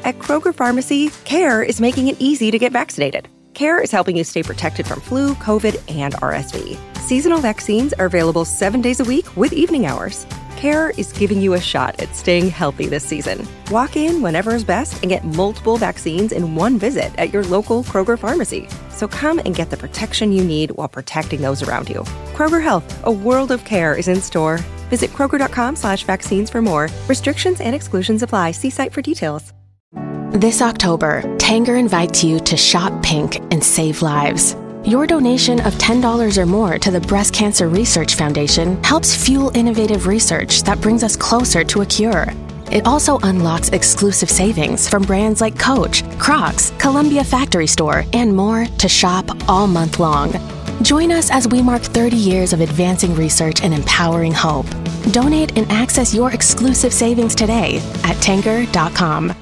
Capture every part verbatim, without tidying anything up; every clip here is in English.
At Kroger Pharmacy, CARE is making it easy to get vaccinated. CARE is helping you stay protected from flu, COVID, and R S V. Seasonal vaccines are available seven days a week with evening hours. CARE is giving you a shot at staying healthy this season. Walk in whenever is best and get multiple vaccines in one visit at your local Kroger Pharmacy. So come and get the protection you need while protecting those around you. Kroger Health, a world of care is in store. Visit Kroger.com slash vaccines for more. Restrictions and exclusions apply. See site for details. This October, Tanger invites you to shop pink and save lives. Your donation of ten dollars or more to the Breast Cancer Research Foundation helps fuel innovative research that brings us closer to a cure. It also unlocks exclusive savings from brands like Coach, Crocs, Columbia Factory Store, and more to shop all month long. Join us as we mark thirty years of advancing research and empowering hope. Donate and access your exclusive savings today at Tanger dot com.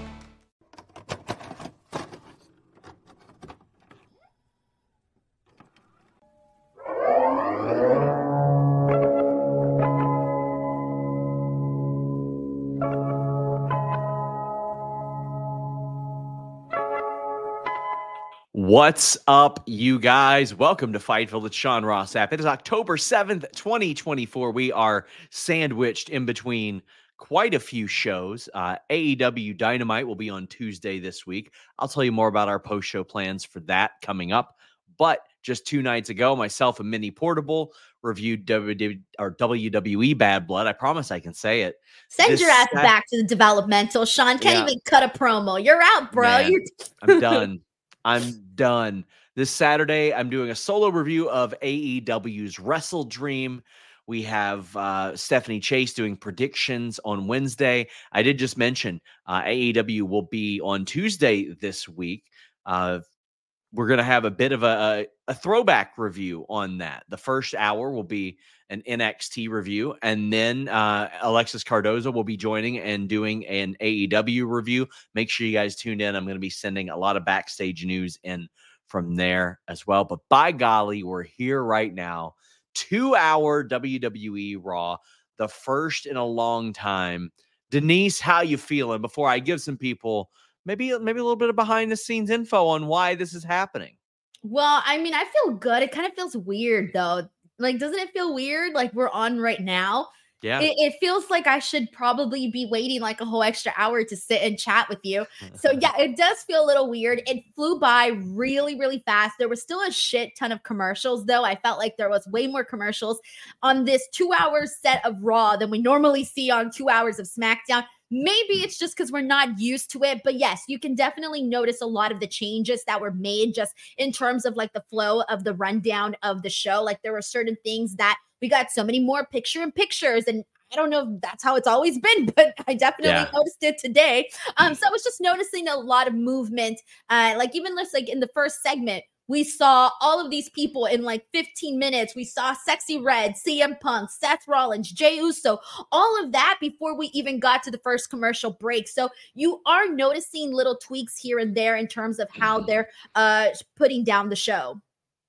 What's up, you guys? Welcome to Fightful. It's Sean Ross Sapp. It is October seventh, twenty twenty-four. We are sandwiched in between quite a few shows. Uh, A E W Dynamite will be on Tuesday this week. I'll tell you more about our post-show plans for that coming up. But just two nights ago, myself and Minnie Portable reviewed W W E, or W W E Bad Blood. I promise I can say it. Send This your ass Sat- back to the developmental. Sean can't Yeah. even cut a promo. You're out, bro. Man, You're I'm done. I'm done. This Saturday, I'm doing a solo review of A E W's Wrestle Dream. We have uh, Stephanie Chase doing predictions on Wednesday. I did just mention uh, A E W will be on Tuesday this week. Uh, we're going to have a bit of a, a, a throwback review on that. The first hour will be an N X T review, and then uh, Alexis Cardozo will be joining and doing an A E W review. Make sure you guys tune in. I'm going to be sending a lot of backstage news in from there as well. But by golly, we're here right now. Two-hour W W E Raw, the first in a long time. Denise, how you feeling? Before I give some people maybe maybe a little bit of behind-the-scenes info on why this is happening. Well, I mean, I feel good. It kind of feels weird, though. Like, doesn't it feel weird? Like, we're on right now. Yeah. It, it feels like I should probably be waiting like a whole extra hour to sit and chat with you. So, yeah, it does feel a little weird. It flew by really, really fast. There was still a shit ton of commercials, though. I felt like there was way more commercials on this two-hour set of Raw than we normally see on two hours of SmackDown. Maybe it's just because we're not used to it, but yes, you can definitely notice a lot of the changes that were made just in terms of like the flow of the rundown of the show. Like there were certain things that we got so many more picture in pictures, and I don't know if that's how it's always been, but I definitely Yeah. noticed it today. Um, so I was just noticing a lot of movement. Uh, like even just like in the first segment, we saw all of these people in like fifteen minutes. We saw Sexy Red, C M Punk, Seth Rollins, Jey Uso, all of that before we even got to the first commercial break. So you are noticing little tweaks here and there in terms of how they're uh, putting down the show.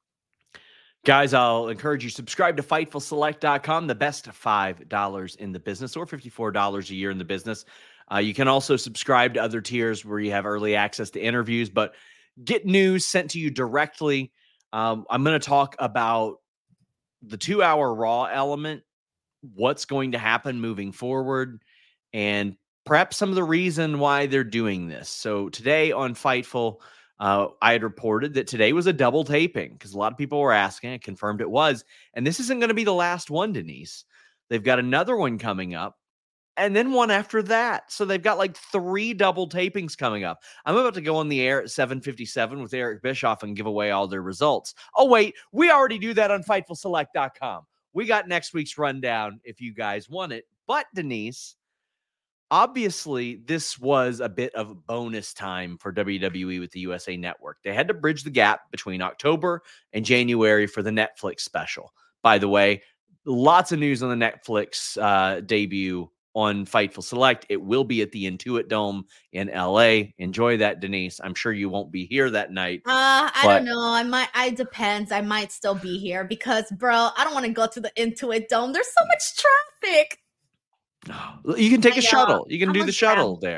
Guys, I'll encourage you, subscribe to Fightful Select dot com, the best five dollars in the business, or fifty-four dollars a year in the business. Uh, you can also subscribe to other tiers where you have early access to interviews, but get news sent to you directly. Um, I'm going to talk about the two-hour Raw element, what's going to happen moving forward, and perhaps some of the reason why they're doing this. So today on Fightful, uh, I had reported that today was a double taping because a lot of people were asking. I confirmed it was. And this isn't going to be the last one, Denise. They've got another one coming up, and then one after that. So they've got like three double tapings coming up. I'm about to go on the air at seven fifty-seven with Eric Bischoff and give away all their results. Oh, wait, we already do that on Fightful Select dot com. We got next week's rundown if you guys want it. But, Denise, obviously, this was a bit of bonus time for W W E with the U S A Network. They had to bridge the gap between October and January for the Netflix special. By the way, lots of news on the Netflix uh, debut on Fightful Select. It will be at the Intuit Dome in L A. Enjoy that, Denise. I'm sure you won't be here that night. Uh, I but- don't know. I might, I depends. I might still be here because, bro, I don't want to go to the Intuit Dome. There's so much traffic. You can take I a know. shuttle. You can I'm do on the shuttle travel. there.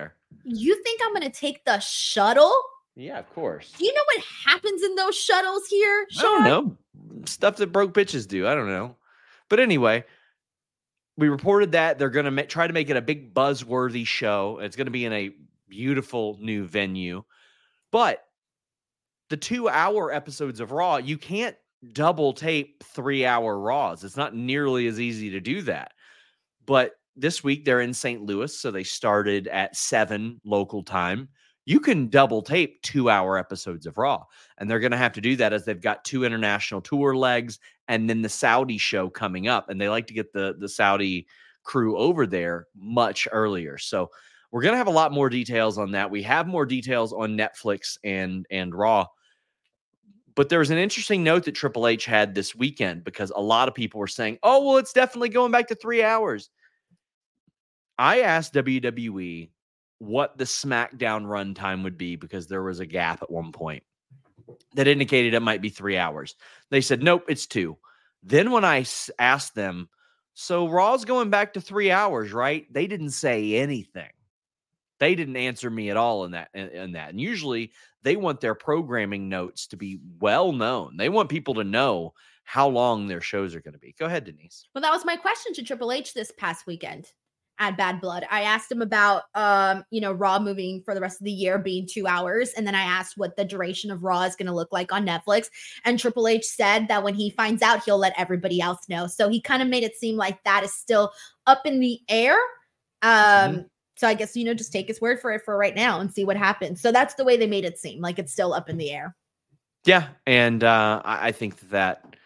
You think I'm going to take the shuttle? Yeah, of course. Do you know what happens in those shuttles here, Sean? I don't know. Stuff that broke bitches do. I don't know. But anyway, we reported that they're going to ma- try to make it a big buzzworthy show. It's going to be in a beautiful new venue. But the two-hour episodes of Raw, you can't double tape three-hour Raws. It's not nearly as easy to do that. But this week, they're in Saint Louis, so they started at seven local time. You can double tape two-hour episodes of Raw, and they're going to have to do that as they've got two international tour legs and then the Saudi show coming up, and they like to get the, the Saudi crew over there much earlier. So we're going to have a lot more details on that. We have more details on Netflix and, and Raw, but there was an interesting note that Triple H had this weekend because a lot of people were saying, oh, well, it's definitely going back to three hours. I asked W W E what the SmackDown runtime would be because there was a gap at one point that indicated it might be three hours. They said, nope, it's two. Then when I asked them, so Raw's going back to three hours, right? They didn't say anything. They didn't answer me at all in that. In, in that. And usually they want their programming notes to be well known. They want people to know how long their shows are going to be. Go ahead, Denise. Well, that was my question to Triple H this past weekend at Bad Blood. I asked him about, um, you know, Raw moving for the rest of the year being two hours. And then I asked what the duration of Raw is going to look like on Netflix. And Triple H said that when he finds out, he'll let everybody else know. So he kind of made it seem like that is still up in the air. Um, mm-hmm. So I guess, you know, just take his word for it for right now and see what happens. So that's the way they made it seem, like it's still up in the air. Yeah. And uh, I think that, that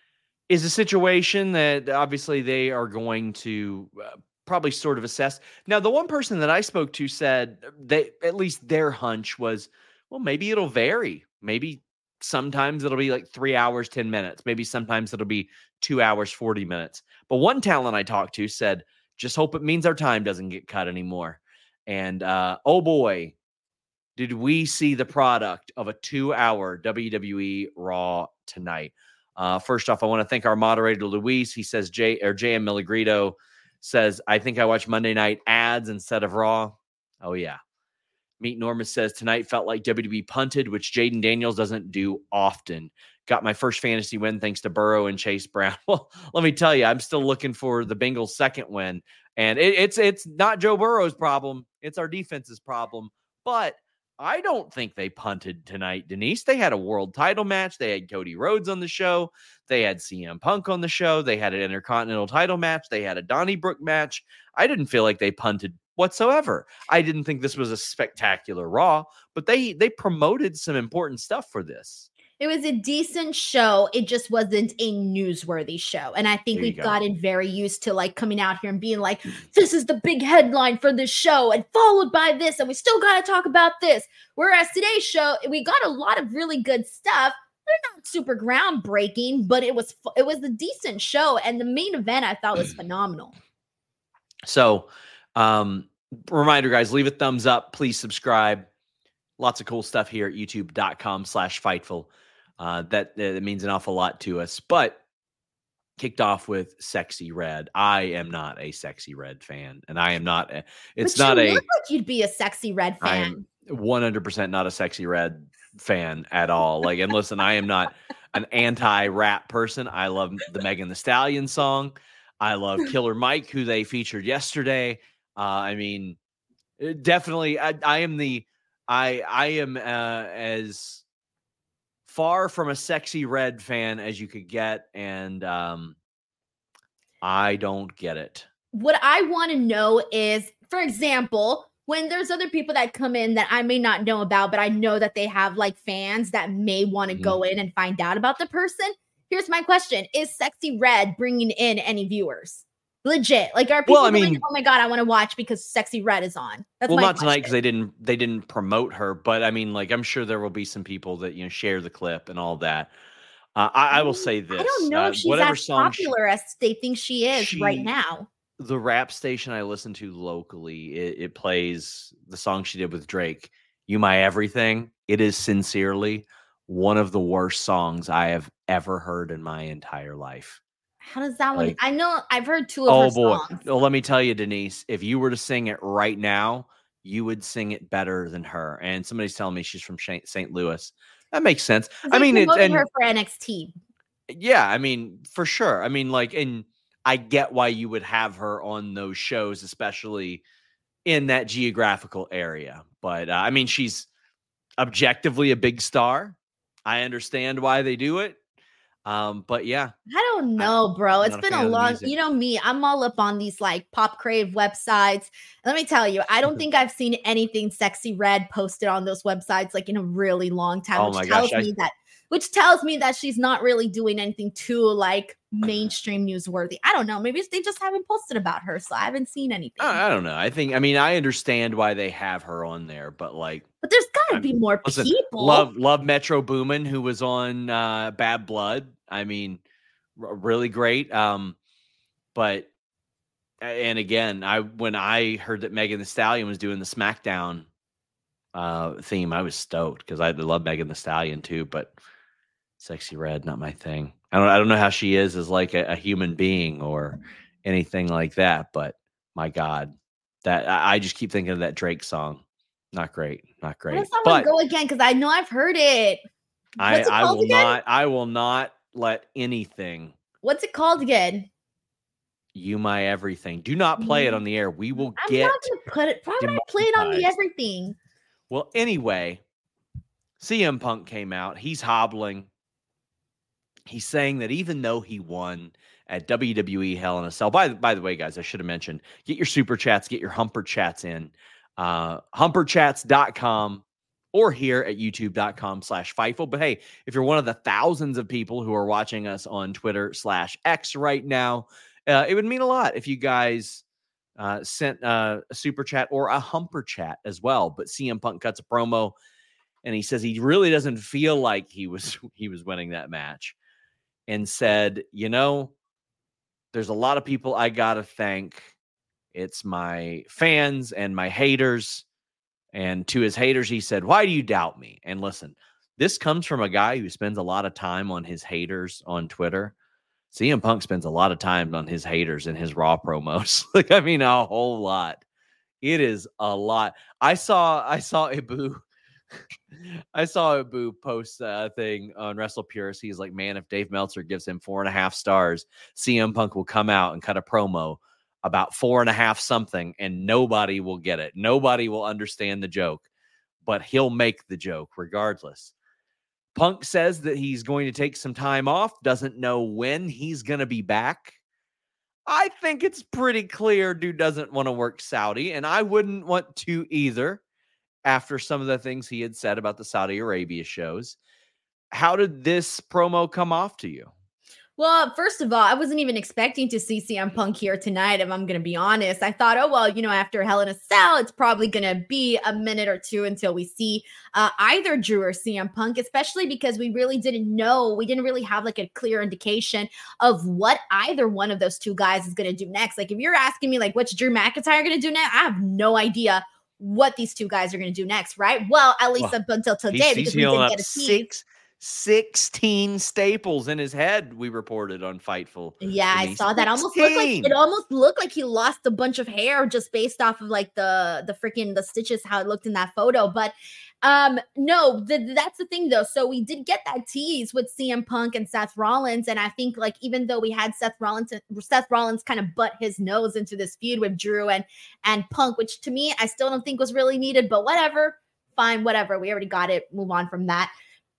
is a situation that obviously they are going to uh, probably sort of assess. Now, the one person that I spoke to said they, at least their hunch was, well, maybe it'll vary. Maybe sometimes it'll be like three hours, ten minutes. Maybe sometimes it'll be two hours, forty minutes. But one talent I talked to said, just hope it means our time doesn't get cut anymore. And uh, oh boy, did we see the product of a two-hour W W E Raw tonight. Uh, first off, I want to thank our moderator, Luis. He says, J or J M Miligrito says, I think I watched Monday night ads instead of Raw. Oh, yeah. Meet Norma says, tonight felt like W W E punted, which Jaden Daniels doesn't do often. Got my first fantasy win thanks to Burrow and Chase Brown. Well, let me tell you, I'm still looking for the Bengals' second win. And it, it's it's not Joe Burrow's problem. It's our defense's problem. But I don't think they punted tonight, Denise. They had a world title match. They had Cody Rhodes on the show. They had C M Punk on the show. They had an Intercontinental title match. They had a Donnybrook match. I didn't feel like they punted whatsoever. I didn't think this was a spectacular Raw, but they they promoted some important stuff for this. It was a decent show. It just wasn't a newsworthy show. And I think we've go. gotten very used to like coming out here and being like, this is the big headline for this show and followed by this. And we still got to talk about this. Whereas today's show, we got a lot of really good stuff. They're not super groundbreaking, but it was, it was a decent show. And the main event I thought was phenomenal. So um, reminder guys, leave a thumbs up. Please subscribe. Lots of cool stuff here at youtube.com slash Fightful. Uh, that, that means an awful lot to us, but kicked off with Sexy Red. I am not a Sexy Red fan, and I am not, a, it's but not you a, look like you'd be a Sexy Red fan. I'm one hundred percent not a Sexy Red fan at all. Like, and listen, I am not an anti-rap person. I love the Megan Thee Stallion song. I love Killer Mike, who they featured yesterday. Uh, I mean, definitely, I, I am the, I, I am uh, as far from a Sexy Red fan as you could get, and um, I don't get it. What I want to know is, for example, when there's other people that come in that I may not know about, but I know that they have like fans that may want to mm-hmm. go in and find out about the person. Here's my question. Is Sexy Red bringing in any viewers? Legit. Like, are people well, I mean, like, oh my God, I want to watch because Sexy Red is on? That's well, my not question. tonight because they didn't they didn't promote her, but I mean, like, I'm sure there will be some people that, you know, share the clip and all that. Uh, I, I will say this. I don't know uh, if she's as popular she, as they think she is she, right now. The rap station I listen to locally, it, it plays the song she did with Drake, You My Everything. It is sincerely one of the worst songs I have ever heard in my entire life. How does that one? Like, I know I've heard two of oh her boy. songs. Well, let me tell you, Denise, if you were to sing it right now, you would sing it better than her. And somebody's telling me she's from Saint Louis. That makes sense. They I mean, it's and her for N X T. Yeah, I mean, for sure. I mean, like, and I get why you would have her on those shows, especially in that geographical area. But uh, I mean, she's objectively a big star. I understand why they do it. Um, but yeah, I don't know, bro. It's been a long, music. you know me, I'm all up on these like Pop Crave websites. Let me tell you, I don't think I've seen anything Sexy Red posted on those websites like in a really long time, Oh which my tells gosh, me I- that which tells me that she's not really doing anything too like mainstream newsworthy. I don't know. Maybe they just haven't posted about her, so I haven't seen anything. I I don't know. I think, I mean, I understand why they have her on there, but like, But there's got to I'm- be more listen, people. love, love Metro Boomin, who was on uh, Bad Blood. I mean, r- really great. Um, but, and again, I, when I heard that Megan Thee Stallion was doing the SmackDown uh, theme, I was stoked because I love Megan Thee Stallion too, but Sexy Red, not my thing. I don't, I don't know how she is as like a, a human being or anything like that, but my God, that I, I just keep thinking of that Drake song. Not great, not How great. does that one But go again? Because I know I've heard it. I, What's it I called will again? not, I will not let anything What's it called again? you my everything. Do not play it on the air. We will I'm get. not gonna put it. Why would I play it on the demonetized. everything? Well, anyway, C M Punk came out. He's hobbling. He's saying that even though he won at W W E Hell in a Cell, by, by the way, guys, I should have mentioned, get your super chats, get your humper chats in, uh, humper chats dot com or here at youtube.com slash Fightful. But hey, if you're one of the thousands of people who are watching us on Twitter slash X right now, uh, it would mean a lot if you guys uh, sent uh, a super chat or a humper chat as well. But C M Punk cuts a promo and he says he really doesn't feel like he was he was winning that match, and said, you know, there's a lot of people I gotta thank. It's my fans and my haters. And to his haters, he said, why do you doubt me? And listen, this comes from a guy who spends a lot of time on his haters on Twitter. C M Punk spends a lot of time on his haters in his Raw promos. Like, I mean, a whole lot. It is a lot. I saw, I saw Ibu. I saw Ibu post a thing on Wrestle Purist. He's like, man, if Dave Meltzer gives him four and a half stars, C M Punk will come out and cut a promo about four and a half something, and nobody will get it. Nobody will understand the joke, but he'll make the joke regardless. Punk says that he's going to take some time off, doesn't know when he's going to be back. I think it's pretty clear dude doesn't want to work Saudi, and I wouldn't want to either after some of the things he had said about the Saudi Arabia shows. How did this promo come off to you? Well, first of all, I wasn't even expecting to see C M Punk here tonight, if I'm going to be honest. I thought, oh, well, you know, after Hell in a Cell, it's probably going to be a minute or two until we see uh, either Drew or C M Punk, especially because we really didn't know. We didn't really have like a clear indication of what either one of those two guys is going to do next. Like, if you're asking me, like, what's Drew McIntyre going to do next? I have no idea what these two guys are going to do next, right? Well, at least well, up until today, he's, because he's we didn't get a six, sixteen staples in his head, we reported on Fightful. Yeah, I saw sixteen. that. Almost looked like it almost looked like he lost a bunch of hair just based off of like the the freaking the stitches, how it looked in that photo. But um no, the, that's the thing though. So we did get that tease with C M Punk and Seth Rollins, and I think like even though we had Seth Rollins, Seth Rollins kind of butt his nose into this feud with Drew and and Punk, which to me I still don't think was really needed, but whatever, fine, whatever. We already got it. Move on from that.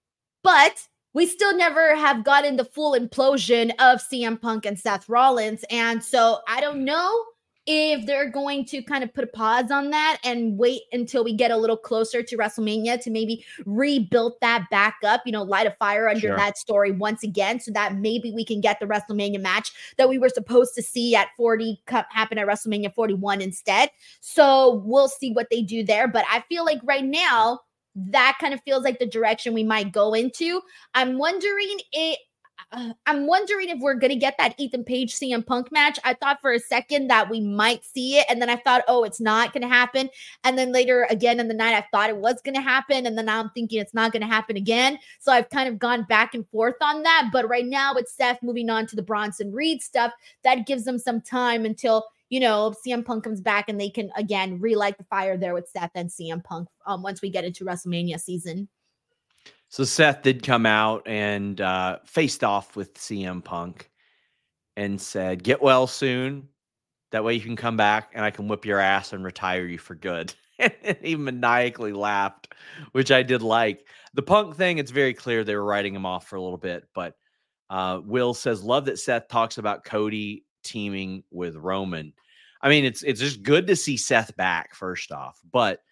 But we still never have gotten the full implosion of C M Punk and Seth Rollins. And so I don't know if they're going to kind of put a pause on that and wait until we get a little closer to WrestleMania to maybe rebuild that back up, you know, light a fire under Sure. that story once again, so that maybe we can get the WrestleMania match that we were supposed to see at forty Cup happen at WrestleMania forty-one instead. So we'll see what they do there. But I feel like right now, that kind of feels like the direction we might go into. I'm wondering it. Uh, I'm wondering if we're going to get that Ethan Page C M Punk match. I thought for a second that we might see it. And then I thought, oh, it's not going to happen. And then later again in the night, I thought it was going to happen. And then now I'm thinking it's not going to happen again. So I've kind of gone back and forth on that. But right now it's Seth moving on to the Bronson Reed stuff. That gives them some time until you know, C M Punk comes back and they can, again, relight the fire there with Seth and C M Punk um, once we get into WrestleMania season. So Seth did come out and uh, faced off with C M Punk and said, get well soon. That way you can come back and I can whip your ass and retire you for good. And he maniacally laughed, which I did like. The Punk thing, it's very clear they were writing him off for a little bit. But uh, Will says, love that Seth talks about Cody teaming with Roman. I mean, it's it's just good to see Seth back, first off. But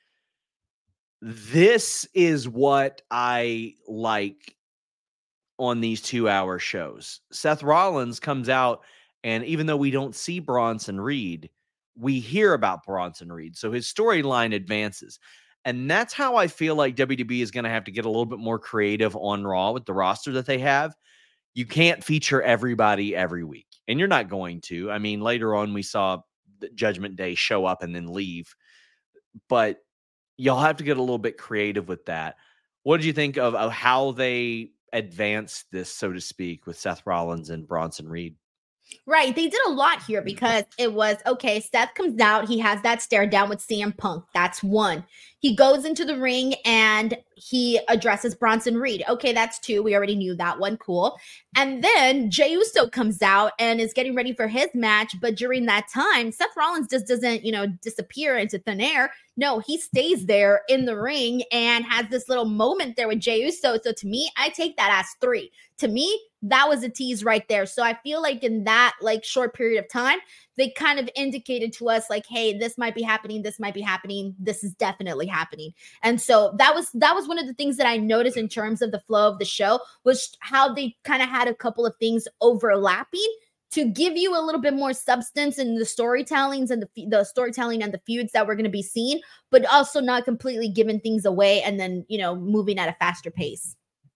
this is what I like on these two-hour shows. Seth Rollins comes out, and even though we don't see Bronson Reed, we hear about Bronson Reed. So his storyline advances. And that's how I feel like W W E is going to have to get a little bit more creative on Raw with the roster that they have. You can't feature everybody every week, and you're not going to. I mean, later on we saw Judgment Day show up and then leave. But you'll have to get a little bit creative with that. What did you think of, of how they advanced this, so to speak, with Seth Rollins and Bronson Reed? Right. They did a lot here because it was, okay, Seth comes out. He has that stare down with C M Punk. That's one. He goes into the ring and he addresses Bronson Reed. Okay, that's two. We already knew that one. Cool. And then Jey Uso comes out and is getting ready for his match. But during that time, Seth Rollins just doesn't, you know, disappear into thin air. No, he stays there in the ring and has this little moment there with Jey Uso. So to me, I take that as three. To me, that was a tease right there. So I feel like in that like short period of time, they kind of indicated to us like, hey, this might be happening. This might be happening. This is definitely happening. And so that was that was one of the things that I noticed in terms of the flow of the show, was how they kind of had a couple of things overlapping to give you a little bit more substance in the storytellings and the, the storytelling and the feuds that we're going to be seeing, but also not completely giving things away and then, you know, moving at a faster pace.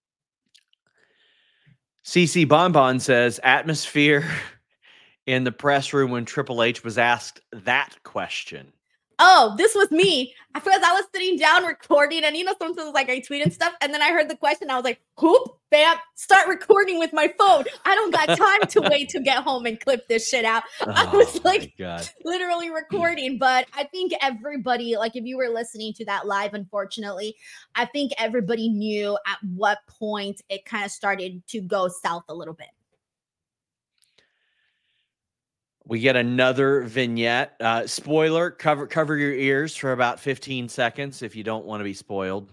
C C Bonbon says, atmosphere in the press room when Triple H was asked that question. Oh, this was me. I feel like I was sitting down recording, and you know, sometimes like I tweeted stuff, and then I heard the question. I was like, "Whoop, bam, start recording with my phone." I don't got time to wait to get home and clip this shit out. Oh, I was like, literally recording. But I think everybody, like, if you were listening to that live, unfortunately, I think everybody knew at what point it kind of started to go south a little bit. We get another vignette. Uh, spoiler, cover cover your ears for about fifteen seconds if you don't want to be spoiled.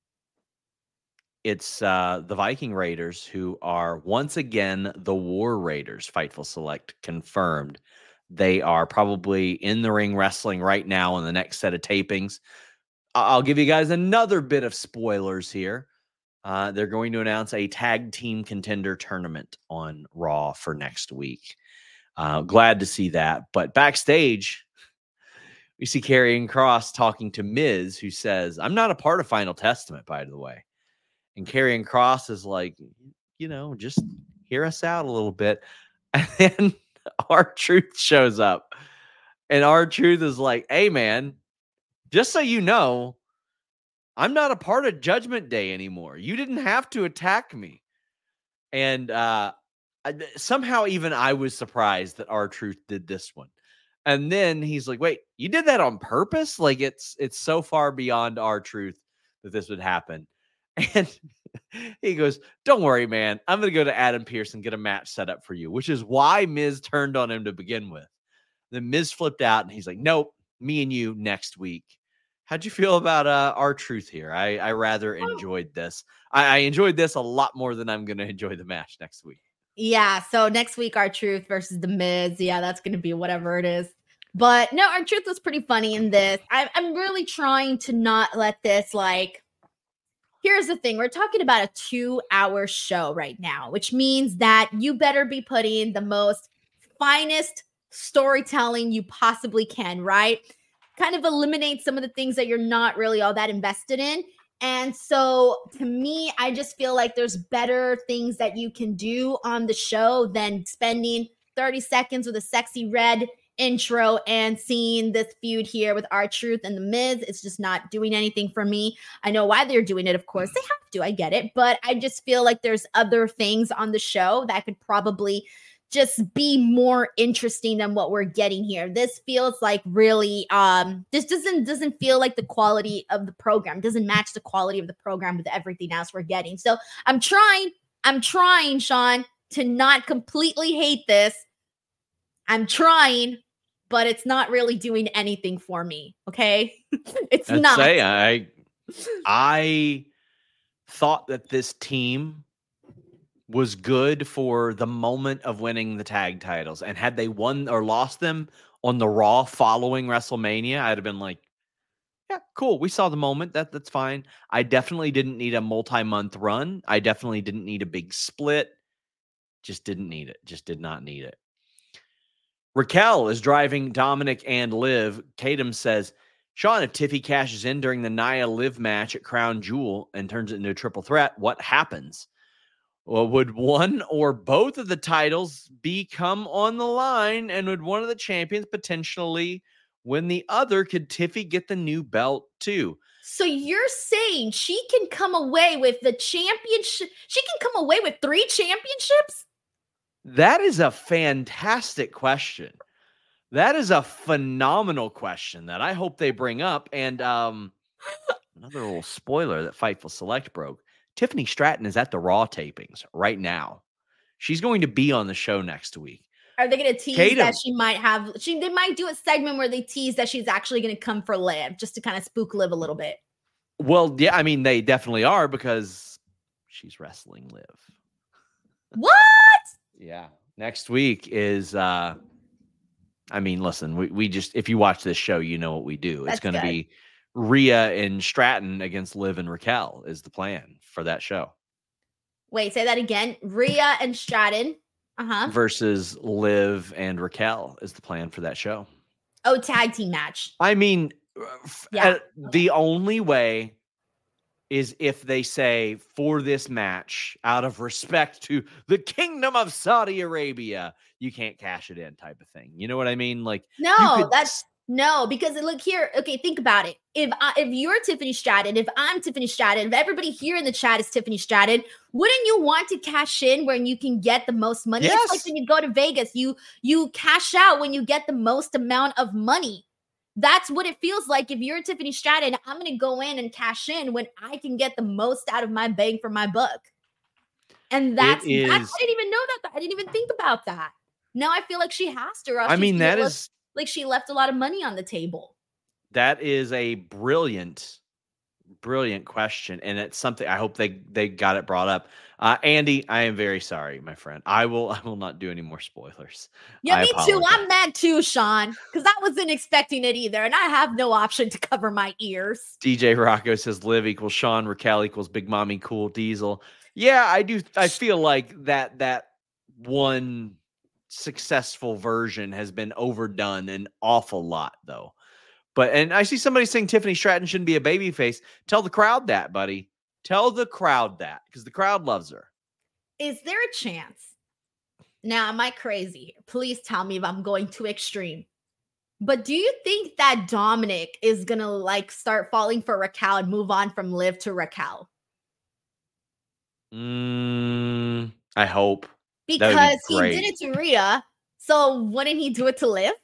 It's uh, the Viking Raiders, who are once again the War Raiders. Fightful Select confirmed. They are probably in the ring wrestling right now in the next set of tapings. I'll give you guys another bit of spoilers here. Uh, they're going to announce a tag team contender tournament on Raw for next week. Uh, glad to see that. But backstage, we see Karrion Kross talking to Miz, who says, I'm not a part of Final Testament, by the way. And Karrion Kross is like, you know, just hear us out a little bit. And then R-Truth shows up. And R-Truth is like, hey, man, just so you know, I'm not a part of Judgment Day anymore. You didn't have to attack me. And, uh, somehow even I was surprised that R-Truth did this one. And then he's like, wait, you did that on purpose? Like it's it's so far beyond R-Truth that this would happen. And he goes, don't worry, man. I'm going to go to Adam Pearce and get a match set up for you, which is why Miz turned on him to begin with. Then Miz flipped out and he's like, nope, me and you next week. How'd you feel about uh, R-Truth here? I, I rather enjoyed this. I, I enjoyed this a lot more than I'm going to enjoy the match next week. Yeah, so next week, R-Truth versus The Miz. Yeah, that's going to be whatever it is. But no, R-Truth was pretty funny in this. I, I'm really trying to not let this, like, here's the thing. We're talking about a two-hour show right now, which means that you better be putting the most finest storytelling you possibly can, right? Kind of eliminate some of the things that you're not really all that invested in. And so to me, I just feel like there's better things that you can do on the show than spending thirty seconds with a sexy red intro and seeing this feud here with R-Truth and The Miz. It's just not doing anything for me. I know why they're doing it. Of course, they have to. I get it. But I just feel like there's other things on the show that could probably just be more interesting than what we're getting here. This feels like really um this doesn't doesn't feel like the quality of the program, doesn't match the quality of the program with everything else we're getting. So I'm trying, I'm trying, Sean, to not completely hate this. I'm trying, but it's not really doing anything for me. Okay. It's I'd not. say I I thought that this team was good for the moment of winning the tag titles. And had they won or lost them on the Raw following WrestleMania, I'd have been like, yeah, cool. We saw the moment. That That's fine. I definitely didn't need a multi-month run. I definitely didn't need a big split. Just didn't need it. Just did not need it. Raquel is driving Dominic and Liv. Tatum says, Sean, if Tiffy cashes in during the Nia Liv match at Crown Jewel and turns it into a triple threat, what happens? Well, would one or both of the titles become on the line, and would one of the champions potentially win the other? Could Tiffy get the new belt too? So you're saying she can come away with the championship? She can come away with three championships? That is a fantastic question. That is a phenomenal question that I hope they bring up. And um, another little spoiler that Fightful Select broke. Tiffany Stratton is at the Raw tapings right now. She's going to be on the show next week. Are they going to tease Tatum. that she might have, she, they might do a segment where they tease that she's actually going to come for Liv, just to kind of spook Liv a little bit? Well, yeah, I mean, they definitely are, because she's wrestling Liv. What? Yeah. Next week is, uh, I mean, listen, we, we just, if you watch this show, you know what we do. That's it's going to good. be Rhea and Stratton against Liv and Raquel is the plan for that show. Wait, say that again. Rhea and Stratton. Uh-huh. Versus Liv and Raquel is the plan for that show. Oh, tag team match. I mean, Yeah. uh, the only way is if they say, for this match, out of respect to the Kingdom of Saudi Arabia, you can't cash it in, type of thing. You know what I mean? Like, you No, could- that's no, because look here. Okay, think about it. If I, if you're Tiffany Stratton, if I'm Tiffany Stratton, if everybody here in the chat is Tiffany Stratton, wouldn't you want to cash in when you can get the most money? Yes. It's like when you go to Vegas, you you cash out when you get the most amount of money. That's what it feels like. If you're Tiffany Stratton, I'm going to go in and cash in when I can get the most out of my bang for my buck. And that's, It that's is- I didn't even know that. I didn't even think about that. Now I feel like she has to. or else I she's mean, gonna that look is like she left a lot of money on the table. that is a brilliant, brilliant question, and it's something I hope they they got it brought up. Uh, Andy, I am very sorry, my friend. I will I will not do any more spoilers. Yeah, I me too. apologize. I'm mad too, Sean, because I wasn't expecting it either, and I have no option to cover my ears. D J Rocco says Liv equals Sean, Raquel equals Big Mommy Cool Diesel. Yeah, I do. I feel like that that one successful version has been overdone an awful lot, though. But and I see somebody saying Tiffany Stratton shouldn't be a babyface. Tell the crowd that, buddy. Tell the crowd that, because the crowd loves her. Is there a chance? Now, am I crazy? Please tell me if I'm going too extreme. But do you think that Dominic is gonna like start falling for Raquel and move on from Liv to Raquel? Mm, I hope. That would be Because he great. did it to Rhea, so wouldn't he do it to Liv?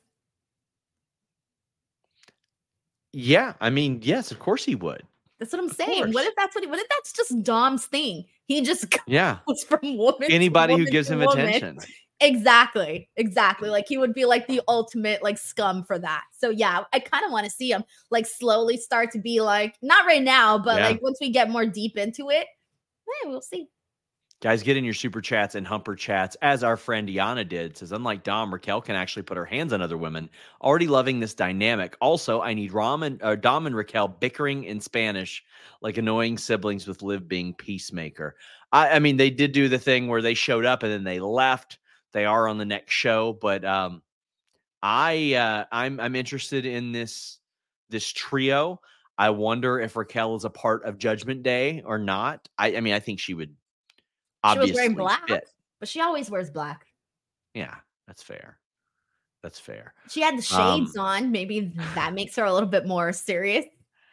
Yeah, I mean, yes, of course he would. That's what I'm saying. What course. if that's what? He, what if that's just Dom's thing? He just Yeah, goes from woman. to anybody who woman gives to him woman. attention. Exactly, exactly. Like he would be like the ultimate like scum for that. So yeah, I kind of want to see him like slowly start to be like, not right now, but Yeah. like once we get more deep into it, hey, we'll see. Guys, get in your super chats and humper chats, as our friend Yana did. Says, unlike Dom, Raquel can actually put her hands on other women. Already loving this dynamic. Also, I need Rom and, uh, Dom and Raquel bickering in Spanish like annoying siblings, with Liv being peacemaker. I, I mean, they did do the thing where they showed up and then they left. They are on the next show, but um, I uh, I'm I'm interested in this this trio. I wonder if Raquel is a part of Judgment Day or not. I, I mean, I think she would. She was Obviously wearing black, fit. but she always wears black. Yeah, that's fair. That's fair. She had the shades Um, on. Maybe that makes her a little bit more serious.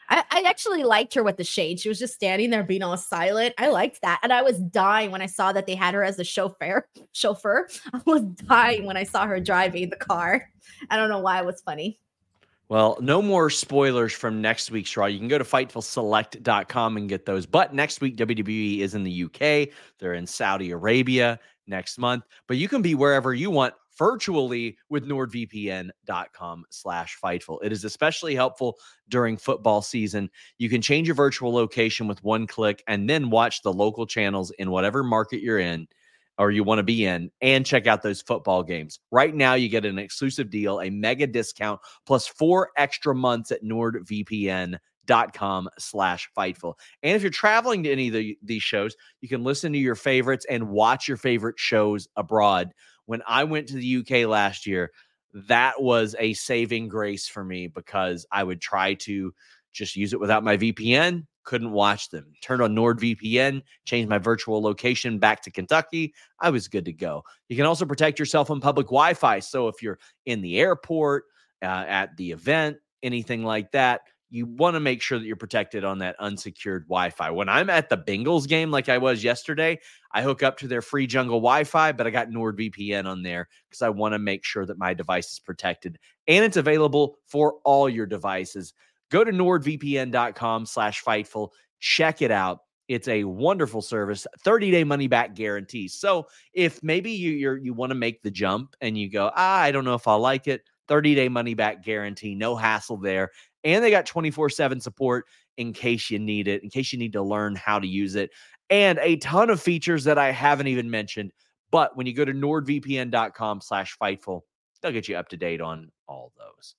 I, I actually liked her with the shade. She was just standing there being all silent. I liked that. And I was dying when I saw that they had her as a chauffeur. Chauffeur. I was dying when I saw her driving the car. I don't know why it was funny. Well, no more spoilers from next week's Raw. You can go to Fightful Select dot com and get those. But next week, W W E is in the U K. They're in Saudi Arabia next month. But you can be wherever you want virtually with NordVPN.com slash Fightful. It is especially helpful during football season. You can change your virtual location with one click and then watch the local channels in whatever market you're in or you want to be in, and check out those football games. Right now, you get an exclusive deal, a mega discount, plus four extra months at NordVPN.com slash Fightful. And if you're traveling to any of the, these shows, you can listen to your favorites and watch your favorite shows abroad. When I went to the U K last year, that was a saving grace for me because I would try to just use it without my V P N. Couldn't watch them. Turned on NordVPN, changed my virtual location back to Kentucky. I was good to go. You can also protect yourself on public Wi-Fi. So if you're in the airport, uh, at the event, anything like that, you want to make sure that you're protected on that unsecured Wi-Fi. When I'm at the Bengals game, like I was yesterday, I hook up to their free jungle Wi-Fi, but I got NordVPN on there because I want to make sure that my device is protected. And it's available for all your devices. Go to NordVPN.com slash Fightful. Check it out. It's a wonderful service, thirty-day money-back guarantee. So if maybe you you're, you want to make the jump and you go, ah, I don't know if I'll like it, thirty-day money-back guarantee, no hassle there. And they got twenty-four seven support in case you need it, in case you need to learn how to use it. And a ton of features that I haven't even mentioned. But when you go to NordVPN.com slash Fightful, they'll get you up to date on all those.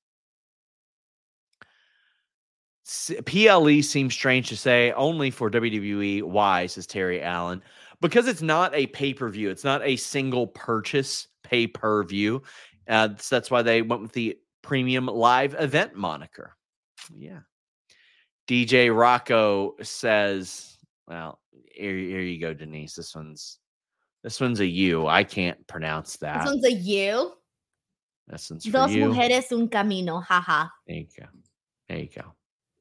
P L E seems strange to say, only for W W E. Why, says Terry Allen? Because it's not a pay-per-view. It's not a single purchase pay-per-view. Uh, so that's why they went with the premium live event moniker. Yeah. D J Rocco says, well, here, here you go, Denise. This one's this one's a U. I can't pronounce that. This one's a U. This one's for Dos you. mujeres, un camino. Haha. There you go. There you go.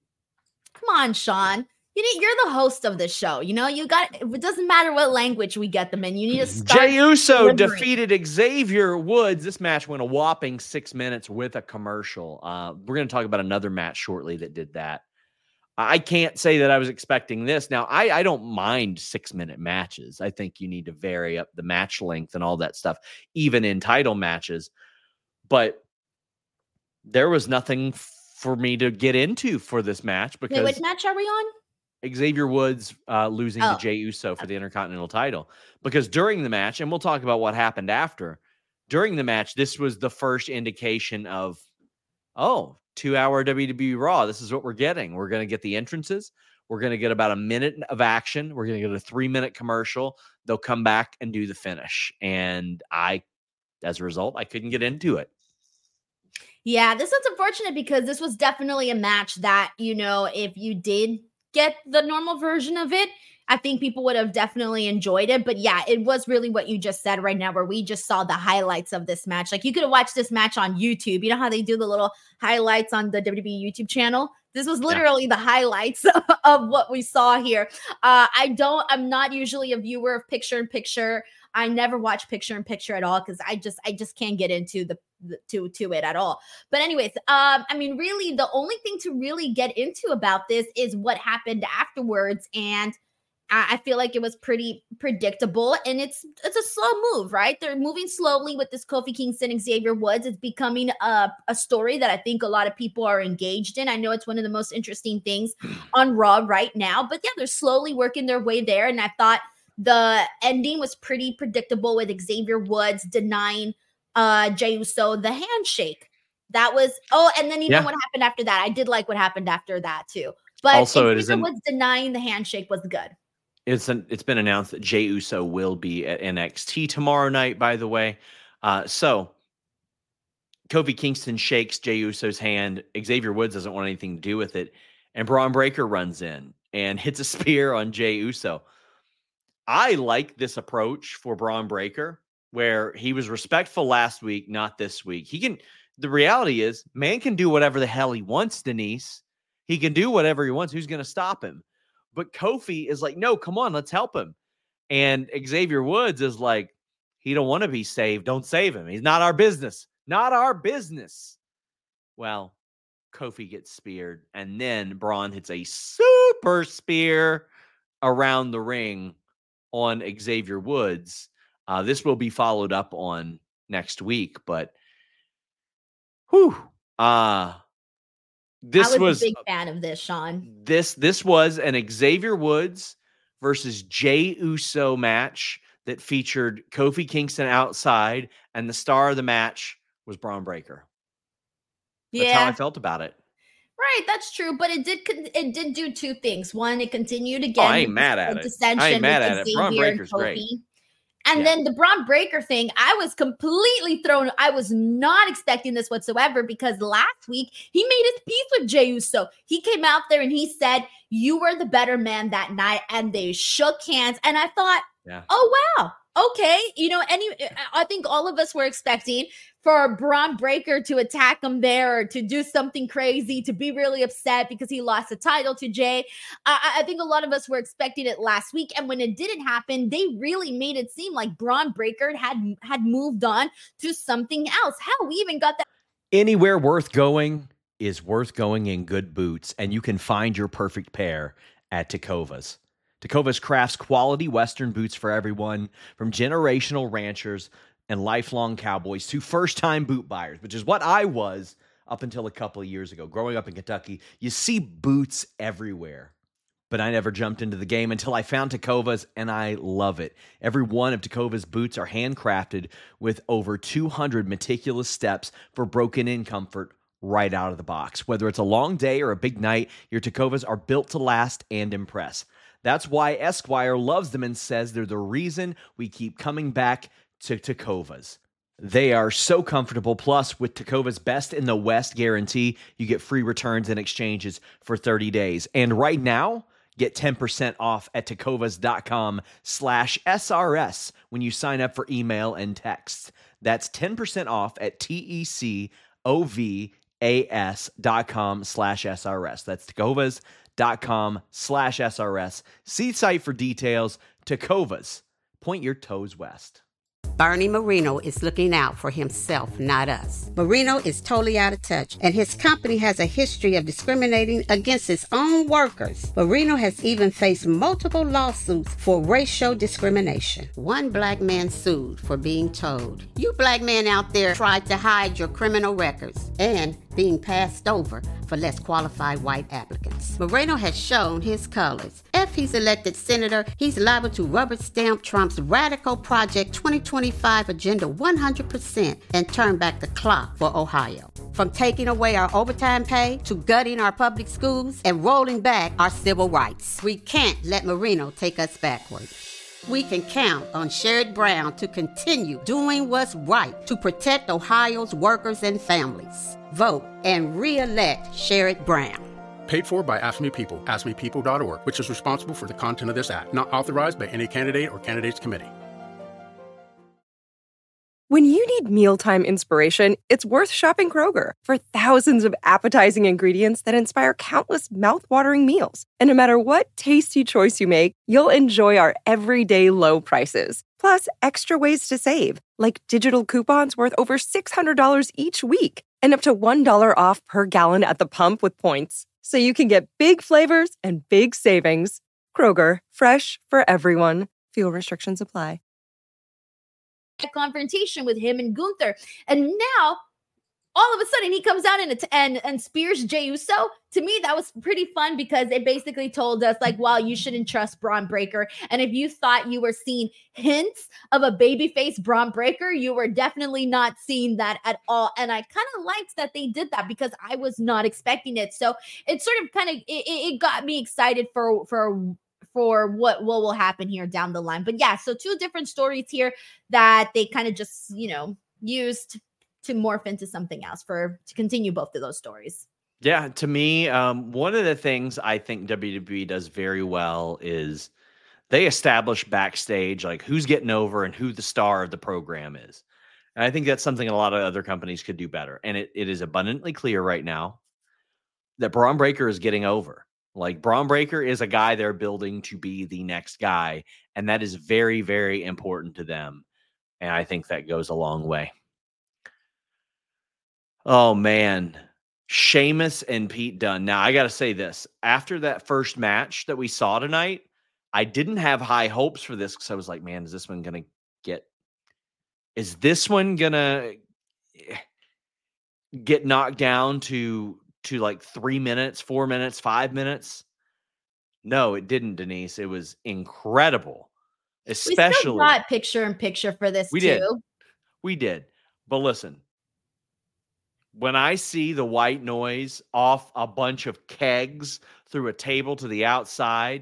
Come on, Sean. You need, you're the host of this show. You know, you got, it doesn't matter what language we get them in. You need to start. Jey Uso delivering. defeated Xavier Woods. This match went a whopping six minutes with a commercial. Uh, we're going to talk about another match shortly that did that. I can't say that I was expecting this. Now, I, I don't mind six-minute matches. I think you need to vary up the match length and all that stuff, even in title matches. But there was nothing for me to get into for this match because Wait, which match are we on? Xavier Woods uh, losing Oh. to Jey Uso for the Intercontinental title. Because during the match, and we'll talk about what happened after, during the match, this was the first indication of, oh, two-hour W W E Raw. This is what we're getting. We're going to get the entrances. We're going to get about a minute of action. We're going to get a three-minute commercial. They'll come back and do the finish. And I, as a result, I couldn't get into it. Yeah, this is unfortunate because this was definitely a match that, you know, if you did get the normal version of it, I think people would have definitely enjoyed it. But yeah, it was really what you just said right now, where we just saw the highlights of this match. Like you could have watched this match on YouTube. You know how they do the little highlights on the W W E YouTube channel? This was literally yeah. the highlights of what we saw here. Uh, I don't, I'm not usually a viewer of picture in picture. I never watch picture in picture at all because I just, I just can't get into the, the to to it at all. But anyways, um, I mean, really, the only thing to really get into about this is what happened afterwards, and I, I feel like it was pretty predictable. And it's it's a slow move, right? They're moving slowly with this Kofi Kingston, Xavier Woods. It's becoming a a story that I think a lot of people are engaged in. I know it's one of the most interesting things on Raw right now, but yeah, they're slowly working their way there. And I thought the ending was pretty predictable with Xavier Woods denying uh, Jey Uso the handshake. That was, oh, and then even yeah. what happened after that. I did like what happened after that too. But also, Xavier it is an, Woods denying the handshake was good. It's an, it's been announced that Jey Uso will be at N X T tomorrow night, by the way. Uh, so Kofi Kingston shakes Jey Uso's hand. Xavier Woods doesn't want anything to do with it. And Braun Breaker runs in and hits a spear on Jey Uso. I like this approach for Braun Breaker, where he was respectful last week, not this week. He can, the reality is, man can do whatever the hell he wants, Denise. He can do whatever he wants. Who's going to stop him? But Kofi is like, no, come on, let's help him. And Xavier Woods is like, he don't want to be saved. Don't save him. He's not our business. Not our business. Well, Kofi gets speared, and then Braun hits a super spear around the ring on Xavier Woods. Uh, this will be followed up on next week, but whew, uh, this I was, was a big fan of this, Sean. This this was an Xavier Woods versus Jey Uso match that featured Kofi Kingston outside, and the star of the match was Braun Breaker. That's yeah. how I felt about it. Right, that's true, but it did it did do two things. One, it continued again. Oh, I ain't mad at it. I ain't mad at it. Braun Breaker's great. And yeah. then the Braun Breaker thing, I was completely thrown. I was not expecting this whatsoever because last week he made his peace with Jey Uso. He came out there and he said, "You were the better man that night," and they shook hands. And I thought, yeah. oh wow, okay, you know, any. I think all of us were expecting for Braun Breaker to attack him there or to do something crazy, to be really upset because he lost the title to Jay. I, I think a lot of us were expecting it last week. And when it didn't happen, they really made it seem like Braun Breaker had, had moved on to something else. Hell, we even got that. Anywhere worth going is worth going in good boots, and you can find your perfect pair at Tecovas. Tecovas crafts quality Western boots for everyone, from generational ranchers and lifelong cowboys to first-time boot buyers, which is what I was up until a couple of years ago. Growing up in Kentucky, you see boots everywhere. But I never jumped into the game until I found Tecovas, and I love it. Every one of Tecovas boots are handcrafted with over two hundred meticulous steps for broken-in comfort right out of the box. Whether it's a long day or a big night, your Tecovas are built to last and impress. That's why Esquire loves them and says they're the reason we keep coming back to Tecovas. They are so comfortable. Plus, with Tecovas Best in the West guarantee, you get free returns and exchanges for thirty days. And right now, get ten percent off at tecovas.com slash SRS when you sign up for email and text. That's ten percent off at T-E-C-O-V-A-S dot com slash SRS. That's tecovas.com slash SRS. See site for details. Tecovas. Point your toes west. Bernie Marino is looking out for himself, not us. Marino is totally out of touch, and his company has a history of discriminating against its own workers. Marino has even faced multiple lawsuits for racial discrimination. One black man sued for being told, "You black men out there tried to hide your criminal records," and being passed over for less qualified white applicants. Moreno has shown his colors. If he's elected senator, he's liable to rubber stamp Trump's Radical Project twenty twenty-five agenda one hundred percent and turn back the clock for Ohio. From taking away our overtime pay to gutting our public schools and rolling back our civil rights. We can't let Marino take us backward. We can count on Sherrod Brown to continue doing what's right to protect Ohio's workers and families. Vote and re-elect Sherrod Brown. Paid for by Ask Me People, ask me people dot org, which is responsible for the content of this act. Not authorized by any candidate or candidates committee. When you need mealtime inspiration, it's worth shopping Kroger for thousands of appetizing ingredients that inspire countless mouthwatering meals. And no matter what tasty choice you make, you'll enjoy our everyday low prices. Plus, extra ways to save, like digital coupons worth over six hundred dollars each week and up to one dollar off per gallon at the pump with points. So you can get big flavors and big savings. Kroger, fresh for everyone. Fuel restrictions apply. Confrontation with him and Gunther, and now all of a sudden he comes out and and and spears Jey Uso. To me, that was pretty fun because it basically told us like, wow, you shouldn't trust Braun Breaker, and if you thought you were seeing hints of a babyface Braun Breaker, you were definitely not seeing that at all. And I kind of liked that they did that because I was not expecting it. So it sort of kind of it, it got me excited for for. for what, what will happen here down the line. But yeah, so two different stories here that they kind of just, you know, used to morph into something else for to continue both of those stories. Yeah, to me, um, one of the things I think W W E does very well is they establish backstage like who's getting over and who the star of the program is. And I think that's something a lot of other companies could do better. And it, it is abundantly clear right now that Braun Breaker is getting over. Like Braun Breaker is a guy they're building to be the next guy, and that is very, very important to them. And I think that goes a long way. Oh man, Sheamus and Pete Dunne. Now I got to say this: after that first match that we saw tonight, I didn't have high hopes for this because I was like, man, is this one gonna get? Is this one gonna get knocked down to to like three minutes, four minutes, five minutes? No, it didn't, Denise. It was incredible. Especially we still got picture in picture for this we too. Did. We did. But listen, when I see the white noise off a bunch of kegs through a table to the outside,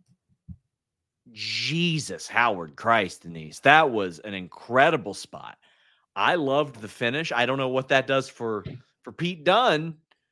Jesus, Howard Christ, Denise, that was an incredible spot. I loved the finish. I don't know what that does for, for Pete Dunne.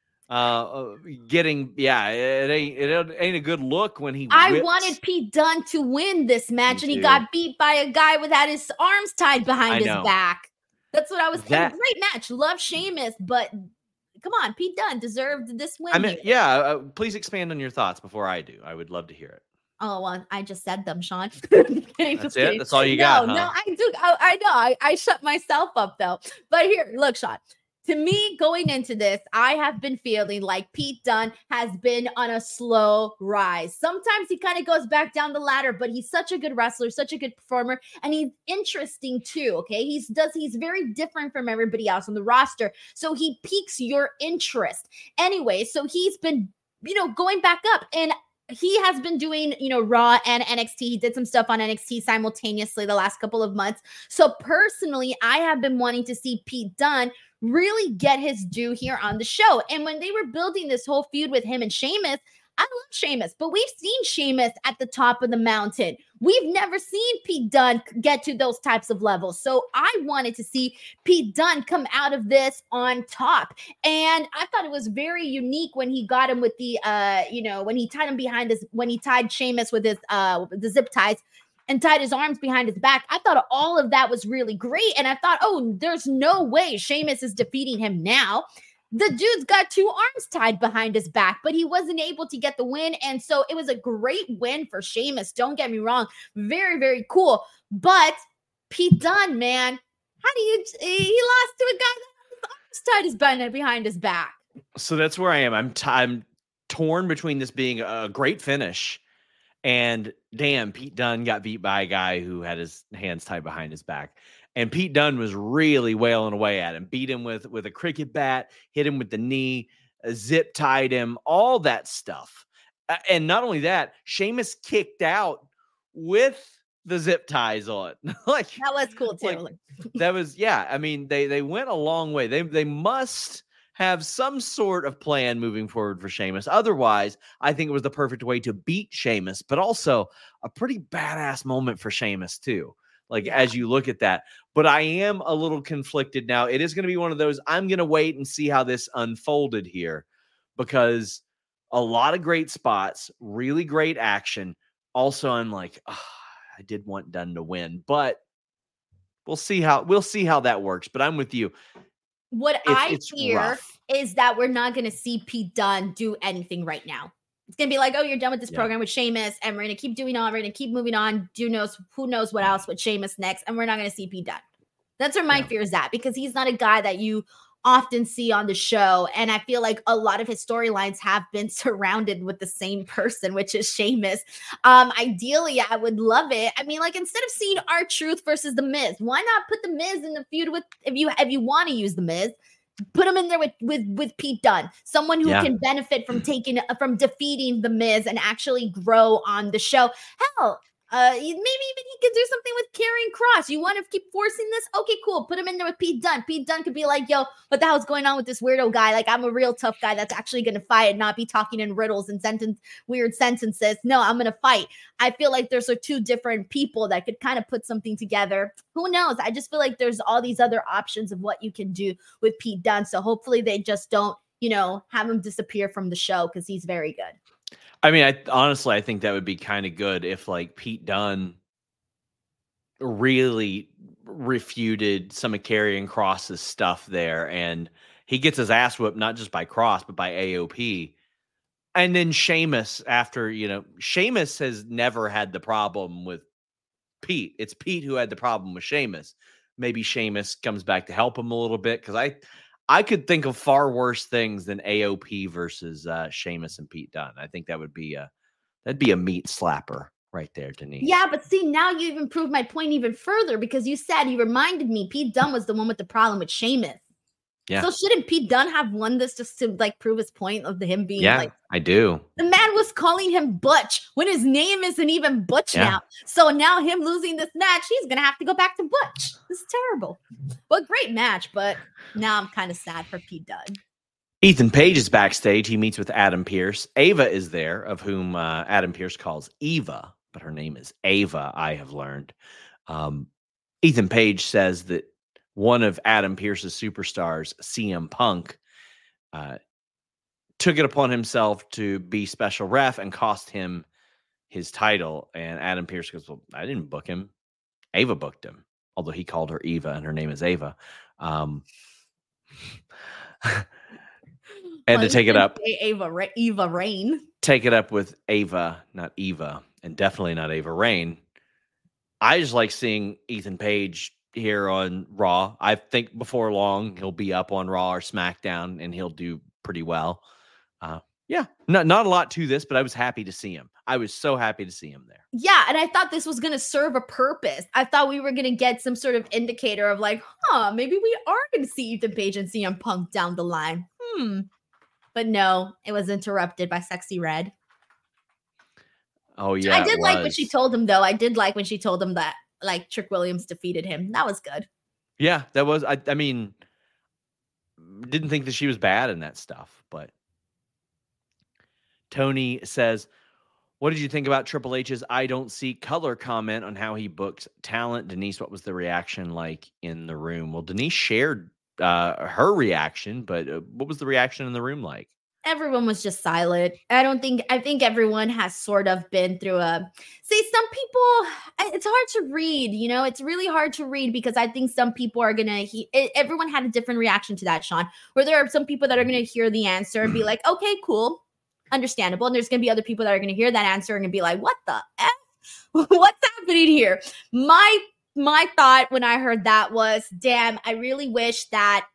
Uh, getting yeah, it ain't it ain't a good look when he. I whips. wanted Pete Dunne to win this match, and he got beat by a guy with had his arms tied behind his back. That's what I was saying. Great match. Love Sheamus, but come on, Pete Dunne deserved this win. I mean, here. yeah. Uh, please expand on your thoughts before I do. I would love to hear it. Oh, well, I just said them, Sean. That's it. That's all you got. No, huh? no, I do. I, I know. I, I shut myself up though. But here, look, Sean. To me, going into this, I have been feeling like Pete Dunne has been on a slow rise. Sometimes he kind of goes back down the ladder, but he's such a good wrestler, such a good performer, and he's interesting too, okay? He's does he's very different from everybody else on the roster, so he piques your interest. Anyway, so he's been, you know, going back up, and he has been doing, you know, Raw and N X T. He did some stuff on N X T simultaneously the last couple of months. So personally, I have been wanting to see Pete Dunne really get his due here on the show. And when they were building this whole feud with him and Sheamus, I love Sheamus, but we've seen Sheamus at the top of the mountain. We've never seen Pete Dunne get to those types of levels. So I wanted to see Pete Dunne come out of this on top. And I thought it was very unique when he got him with the, uh, you know, when he tied him behind his, when he tied Sheamus with his, uh, the zip ties and tied his arms behind his back. I thought all of that was really great. And I thought, oh, there's no way Sheamus is defeating him now. The dude's got two arms tied behind his back, but he wasn't able to get the win. And so it was a great win for Sheamus. Don't get me wrong. Very, very cool. But Pete Dunne, man, how do you, he lost to a guy that arms tied his behind, behind his back. So that's where I am. I'm, t- I'm torn between this being a great finish and damn, Pete Dunne got beat by a guy who had his hands tied behind his back. And Pete Dunne was really wailing away at him, beat him with, with a cricket bat, hit him with the knee, uh, zip tied him, all that stuff. Uh, and not only that, Sheamus kicked out with the zip ties on. like that was cool too. Like, that was, yeah. I mean, they they went a long way. They they must have some sort of plan moving forward for Sheamus. Otherwise, I think it was the perfect way to beat Sheamus, but also a pretty badass moment for Sheamus too. Like, yeah. As you look at that, but I am a little conflicted now. It is going to be one of those, I'm going to wait and see how this unfolded here, because a lot of great spots, really great action. Also, I'm like, oh, I did want Dunne to win, but we'll see how, we'll see how that works. But I'm with you. What it's, I it's fear rough. is that we're not going to see Pete Dunne do anything right now. It's going to be like, oh, you're done with this yeah. program with Sheamus, and we're going to keep doing on. We're going to keep moving on. Do knows who knows what else with Sheamus next, and we're not going to see Pete Dunne. That's where my yeah. fear is at, because he's not a guy that you often see on the show, and I feel like a lot of his storylines have been surrounded with the same person, which is Sheamus. Um, ideally, I would love it. I mean, like, instead of seeing R-Truth versus The Miz, why not put The Miz in the feud with, if you if you want to use The Miz, put him in there with with with Pete Dunne, someone who yeah. can benefit from taking from defeating The Miz and actually grow on the show. Hell, uh, maybe even he could do something with Karrion Kross. You want to keep forcing this? Okay, cool. Put him in there with Pete Dunne. Pete Dunne could be like, yo, what the hell's going on with this weirdo guy? Like, I'm a real tough guy that's actually going to fight and not be talking in riddles and sentence weird sentences. No, I'm going to fight. I feel like there's like two different people that could kind of put something together. Who knows? I just feel like there's all these other options of what you can do with Pete Dunne. So hopefully they just don't, you know, have him disappear from the show, because he's very good. I mean, I honestly, I think that would be kind of good if like Pete Dunne really refuted some of Karrion Kross's stuff there and he gets his ass whipped not just by Cross but by A O P. And then Sheamus, after, you know, Sheamus has never had the problem with Pete. It's Pete who had the problem with Sheamus. Maybe Sheamus comes back to help him a little bit, because I I could think of far worse things than A O P versus uh, Sheamus and Pete Dunne. I think that would be a that'd be a meat slapper right there, Denise. Yeah, but see, now you've improved my point even further, because you said, you reminded me, Pete Dunne was the one with the problem with Sheamus. Yeah. So shouldn't Pete Dunne have won this just to like prove his point of the him being yeah, like, I do. The man was calling him Butch when his name isn't even Butch Yeah. now. So now him losing this match, he's going to have to go back to Butch. This is terrible. Well, great match, but now I'm kind of sad for Pete Dunne. Ethan Page is backstage. He meets with Adam Pearce. Ava is there, of whom uh, Adam Pearce calls Eva, but her name is Ava, I have learned. Um, Ethan Page says that one of Adam Pearce's superstars, C M Punk, uh, took it upon himself to be special ref and cost him his title. And Adam Pearce goes, well, I didn't book him. Ava booked him, although he called her Eva and her name is Ava. Um, and Well, to take it up, Ava, Ra- Eva Rain. take it up with Ava, not Eva, and definitely not Ava Rain. I just like seeing Ethan Page here on Raw. I think before long he'll be up on Raw or SmackDown, and he'll do pretty well. Uh, yeah, not not a lot to this, but I was happy to see him. I was so happy to see him there. Yeah, and I thought this was going to serve a purpose. I thought we were going to get some sort of indicator of like, huh, maybe we are going to see Ethan Page and C M Punk down the line. Hmm. But no, it was interrupted by Sexy Red. Oh yeah, I did it like when was. she told him, though. I did like when she told him that like Trick Williams defeated him. That was good. Yeah, that was. I, I mean, didn't think that she was bad in that stuff, but Tony says, what did you think about Triple H's I don't see color comment on how he booked talent? Denise, what was the reaction like in the room? Well, Denise shared uh, her reaction, but uh, what was the reaction in the room like? Everyone was just silent. I don't think, I think everyone has sort of been through a, see, some people, it's hard to read, you know, it's really hard to read because I think some people are going to, he, everyone had a different reaction to that, Sean, where there are some people that are going to hear the answer and be like, okay, cool, understandable. And there's going to be other people that are going to hear that answer and be like, what the F? What's happening here? My, my thought when I heard that was, damn, I really wish that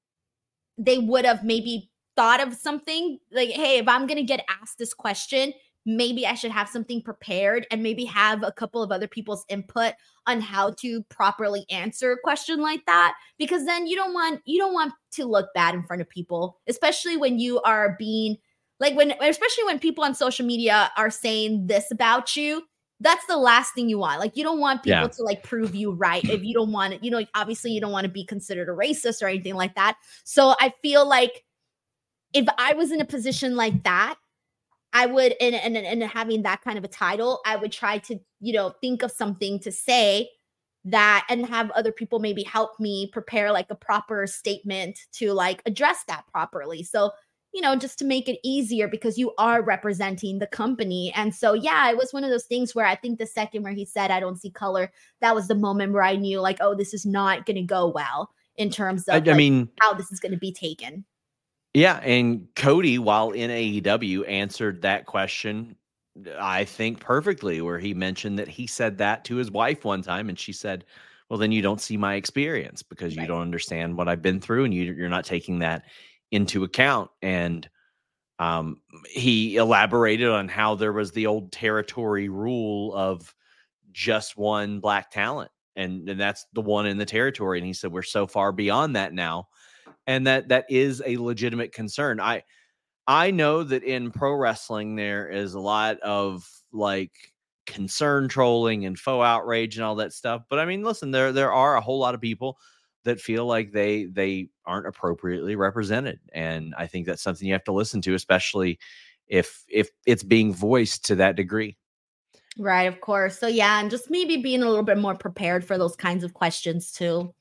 they would have maybe thought of something like, hey, if I'm going to get asked this question, maybe I should have something prepared and maybe have a couple of other people's input on how to properly answer a question like that. Because then you don't want, you don't want to look bad in front of people, especially when you are being like, when, especially when people on social media are saying this about you. That's the last thing you want. Like, you don't want people Yeah. to like prove you right. If you don't want it, you know, obviously you don't want to be considered a racist or anything like that. So I feel like if I was in a position like that, I would, and, and, and having that kind of a title, I would try to, you know, think of something to say that and have other people maybe help me prepare like a proper statement to like address that properly. So, you know, just to make it easier because you are representing the company. And so, yeah, it was one of those things where I think the second where he said, I don't see color, that was the moment where I knew like, oh, this is not going to go well in terms of I, like, I mean, how this is going to be taken. yeah, and Cody, while in A E W, answered that question, I think, perfectly, where he mentioned that he said that to his wife one time, and she said, well, then you don't see my experience because you Right. don't understand what I've been through, and you, you're not taking that into account. And um, he elaborated on how there was the old territory rule of just one black talent, and, and that's the one in the territory. And he said, we're so far beyond that now. And that that is a legitimate concern. I I know that in pro wrestling there is a lot of like concern trolling and faux outrage and all that stuff. But I mean, listen, there there are a whole lot of people that feel like they they aren't appropriately represented, and I think that's something you have to listen to, especially if if it's being voiced to that degree. Right, of course. So yeah, and just maybe being a little bit more prepared for those kinds of questions too.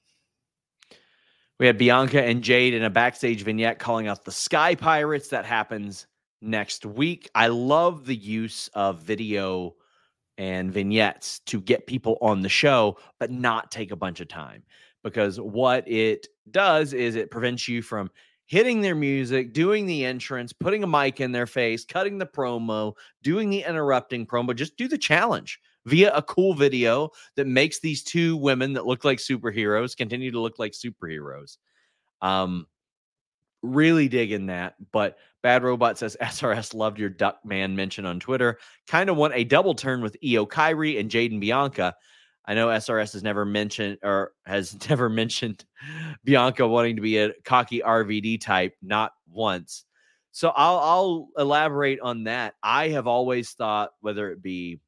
We had Bianca and Jade in a backstage vignette calling out the Sky Pirates. That happens next week. I love the use of video and vignettes to get people on the show, but not take a bunch of time. Because what it does is it prevents you from hitting their music, doing the entrance, putting a mic in their face, cutting the promo, doing the interrupting promo. Just do the challenge via a cool video that makes these two women that look like superheroes continue to look like superheroes. Um, really digging that. But Bad Robot says S R S loved your Duck Man mention on Twitter. Kind of want a double turn with Io Kyrie and Jade and Bianca. I know S R S has never mentioned or has never mentioned Bianca wanting to be a cocky R V D type, not once. So I'll, I'll elaborate on that. I have always thought, whether it be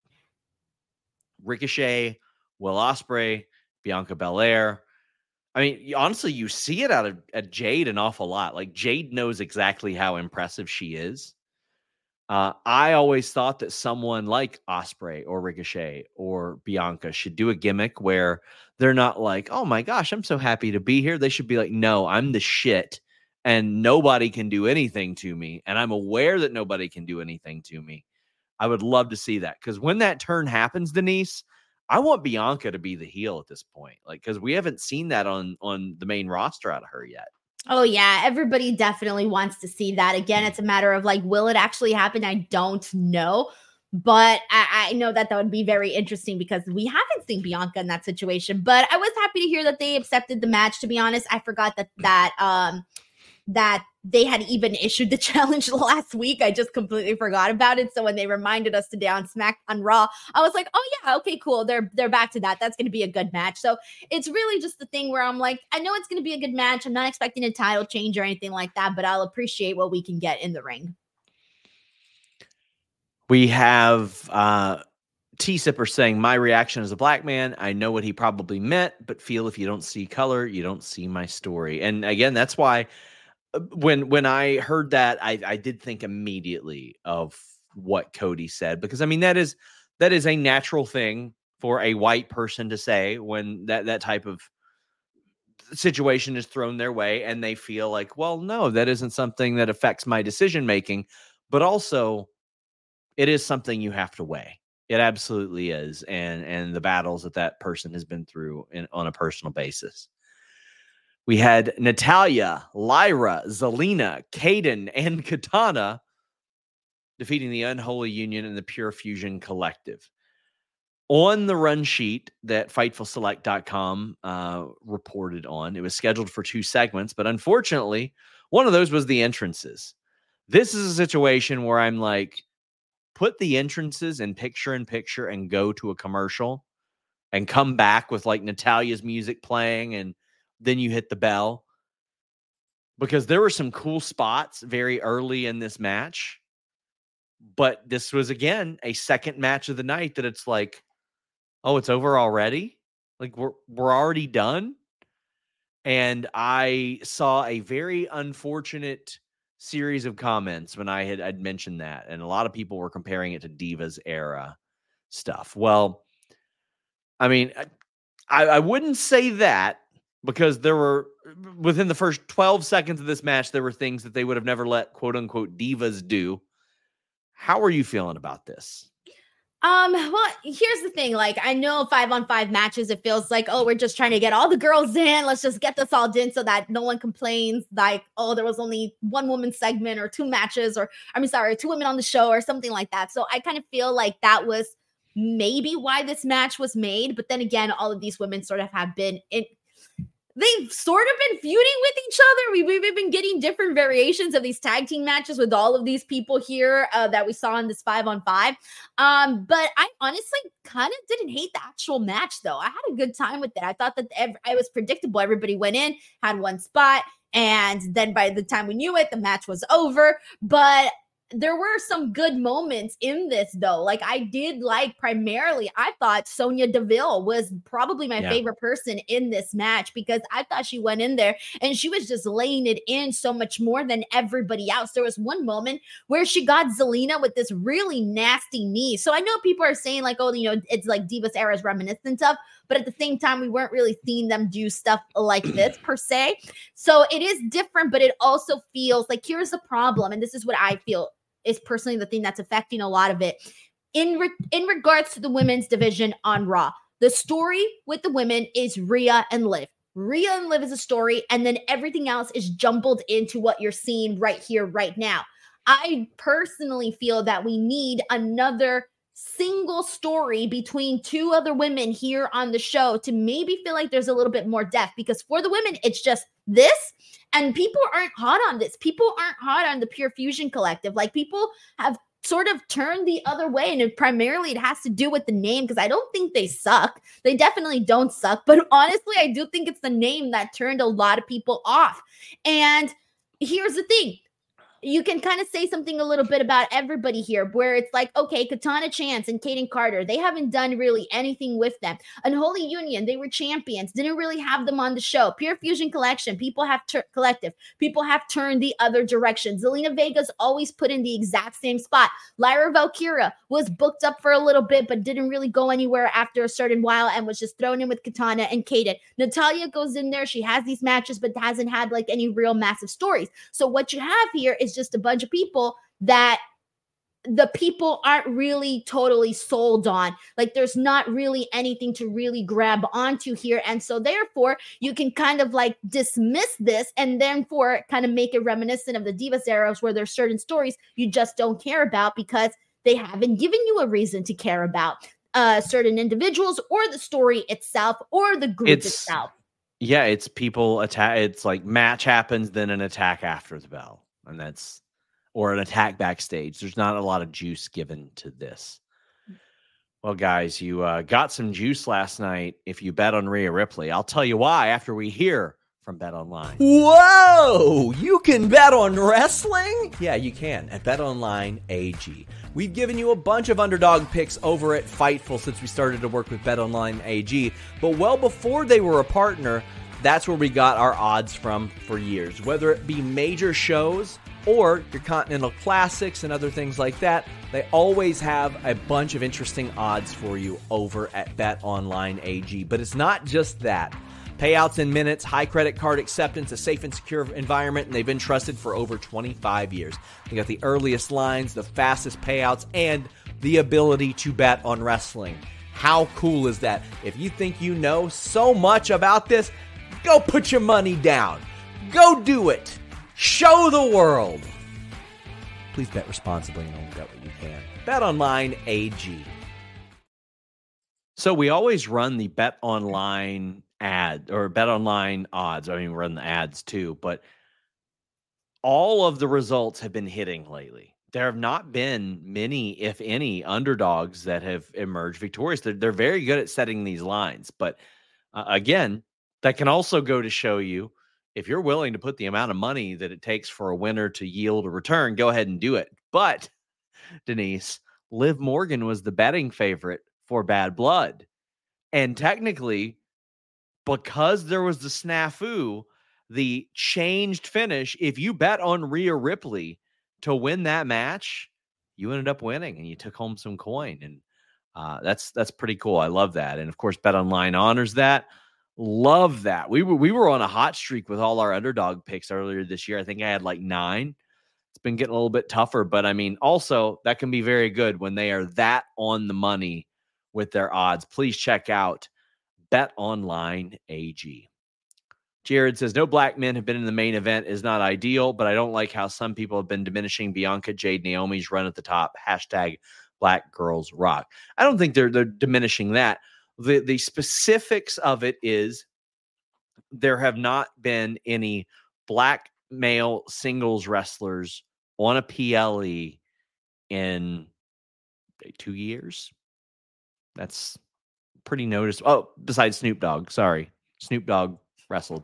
Ricochet, Will Ospreay, Bianca Belair, I mean, honestly, you see it out of at Jade an awful lot. Like, Jade knows exactly how impressive she is. Uh, I always thought that someone like Ospreay or Ricochet or Bianca should do a gimmick where they're not like, oh my gosh, I'm so happy to be here. They should be like, no, I'm the shit and nobody can do anything to me. And I'm aware that nobody can do anything to me. I would love to see that, because when that turn happens, Denise, I want Bianca to be the heel at this point. Like, because we haven't seen that on, on the main roster out of her yet. Oh, yeah. Everybody definitely wants to see that. Again, it's a matter of like, will it actually happen? I don't know. But I, I know that that would be very interesting because we haven't seen Bianca in that situation. But I was happy to hear that they accepted the match. To be honest, I forgot that that um that they had even issued the challenge last week. I just completely forgot about it. So when they reminded us today on Smack on Raw, I was like, oh yeah, okay, cool. They're they're back to that. That's going to be a good match. So it's really just the thing where I'm like, I know it's going to be a good match. I'm not expecting a title change or anything like that, but I'll appreciate what we can get in the ring. We have uh, T-Sipper saying, my reaction as a black man, I know what he probably meant, but feel if you don't see color, you don't see my story. And again, that's why when when I heard that, I, I did think immediately of what Cody said, because I mean, that is that is a natural thing for a white person to say when that, that type of situation is thrown their way and they feel like, well, no, that isn't something that affects my decision making, but also it is something you have to weigh. It absolutely is. And, and the battles that that person has been through in, on a personal basis. We had Natalya, Lyra, Zelina, Kaden, and Katana defeating the Unholy Union and the Pure Fusion Collective. On the run sheet that Fightful Select dot com uh, reported on, it was scheduled for two segments, but unfortunately, one of those was the entrances. This is a situation where I'm like, put the entrances in picture in picture and go to a commercial and come back with like Natalya's music playing and then you hit the bell, because there were some cool spots very early in this match. But this was, again, a second match of the night that it's like, oh, it's over already? Like, we're we're already done? And I saw a very unfortunate series of comments when I had I'd mentioned that. And a lot of people were comparing it to Divas era stuff. Well, I mean, I, I wouldn't say that, because there were, within the first twelve seconds of this match, there were things that they would have never let quote unquote divas do. How are you feeling about this? Um, well, here's the thing. Like, I know five on five matches, it feels like, oh, we're just trying to get all the girls in. Let's just get this all in so that no one complains. Like, oh, there was only one woman segment or two matches, or I mean, sorry, two women on the show or something like that. So I kind of feel like that was maybe why this match was made. But then again, all of these women sort of have been in, they've sort of been feuding with each other. We've, we've been getting different variations of these tag team matches with all of these people here uh, that we saw in this five on five. Um, but I honestly kind of didn't hate the actual match, though. I had a good time with it. I thought that ev- I was predictable. Everybody went in, had one spot, and then by the time we knew it, the match was over. But there were some good moments in this, though. Like, I did like, primarily, I thought Sonya Deville was probably my yeah. favorite person in this match, because I thought she went in there and she was just laying it in so much more than everybody else. There was one moment where she got Zelina with this really nasty knee. So I know people are saying like, oh, you know, it's like Divas era is reminiscent of, but at the same time, we weren't really seeing them do stuff like this per se. So it is different, but it also feels like, here's the problem. And this is what I feel is personally the thing that's affecting a lot of it. In re- in regards to the women's division on Raw, the story with the women is Rhea and Liv. Rhea and Liv is a story, and then everything else is jumbled into what you're seeing right here, right now. I personally feel that we need another single story between two other women here on the show to maybe feel like there's a little bit more depth, because for the women, it's just this, and people aren't hot on this. People aren't hot on the Pure Fusion Collective. Like, people have sort of turned the other way, and it, primarily it has to do with the name, because I don't think they suck. They definitely don't suck, but honestly, I do think it's the name that turned a lot of people off. And here's the thing. You can kind of say something a little bit about everybody here, where it's like, okay, Katana Chance and Kaden Carter, they haven't done really anything with them. Unholy Union, they were champions, didn't really have them on the show. Pure Fusion Collection, people have tur- collective, people have turned the other direction. Zelina Vega's always put in the exact same spot. Lyra Valkyria was booked up for a little bit, but didn't really go anywhere after a certain while and was just thrown in with Katana and Kaden. Natalya goes in there, she has these matches, but hasn't had like any real massive stories. So what you have here is just a bunch of people that the people aren't really totally sold on. Like, there's not really anything to really grab onto here. And so therefore you can kind of like dismiss this, and then for kind of make it reminiscent of the Divas eras, where there's certain stories you just don't care about because they haven't given you a reason to care about uh certain individuals or the story itself or the group it's, itself. Yeah, it's people attack. It's like match happens, then an attack after the bell. And that's, or an attack backstage. There's not a lot of juice given to this. Well, guys, you uh, got some juice last night if you bet on Rhea Ripley. I'll tell you why after we hear from Bet Online. Whoa! You can bet on wrestling? Yeah, you can at BetOnline A G. We've given you a bunch of underdog picks over at Fightful since we started to work with BetOnline A G. But well before they were a partner, that's where we got our odds from for years. Whether it be major shows or your Continental Classics and other things like that, they always have a bunch of interesting odds for you over at BetOnline A G. But it's not just that. Payouts in minutes, high credit card acceptance, a safe and secure environment, and they've been trusted for over twenty-five years. They got the earliest lines, the fastest payouts, and the ability to bet on wrestling. How cool is that? If you think you know so much about this, go put your money down. Go do it. Show the world. Please bet responsibly and only bet what you can. BetOnline A G. So we always run the Bet Online ad or Bet Online odds. I mean, we run the ads too, but all of the results have been hitting lately. There have not been many, if any, underdogs that have emerged victorious. They're, they're very good at setting these lines. But uh, again, that can also go to show you, if you're willing to put the amount of money that it takes for a winner to yield a return, go ahead and do it. But, Denise, Liv Morgan was the betting favorite for Bad Blood. And technically, because there was the snafu, the changed finish, if you bet on Rhea Ripley to win that match, you ended up winning and you took home some coin. And uh, that's that's pretty cool. I love that. And, of course, BetOnline honors that. Love that. We were we were on a hot streak with all our underdog picks earlier this year. I think I had like nine. It's been getting a little bit tougher, but I mean, also that can be very good when they are that on the money with their odds. Please check out BetOnline A G. Jared says, no black men have been in the main event is not ideal, but I don't like how some people have been diminishing Bianca, Jade, Naomi's run at the top. Hashtag Black Girls Rock. I don't think they're they're diminishing that. The the specifics of it is there have not been any black male singles wrestlers on a P L E in two years. That's pretty noticeable. Oh, besides Snoop Dogg. Sorry. Snoop Dogg wrestled.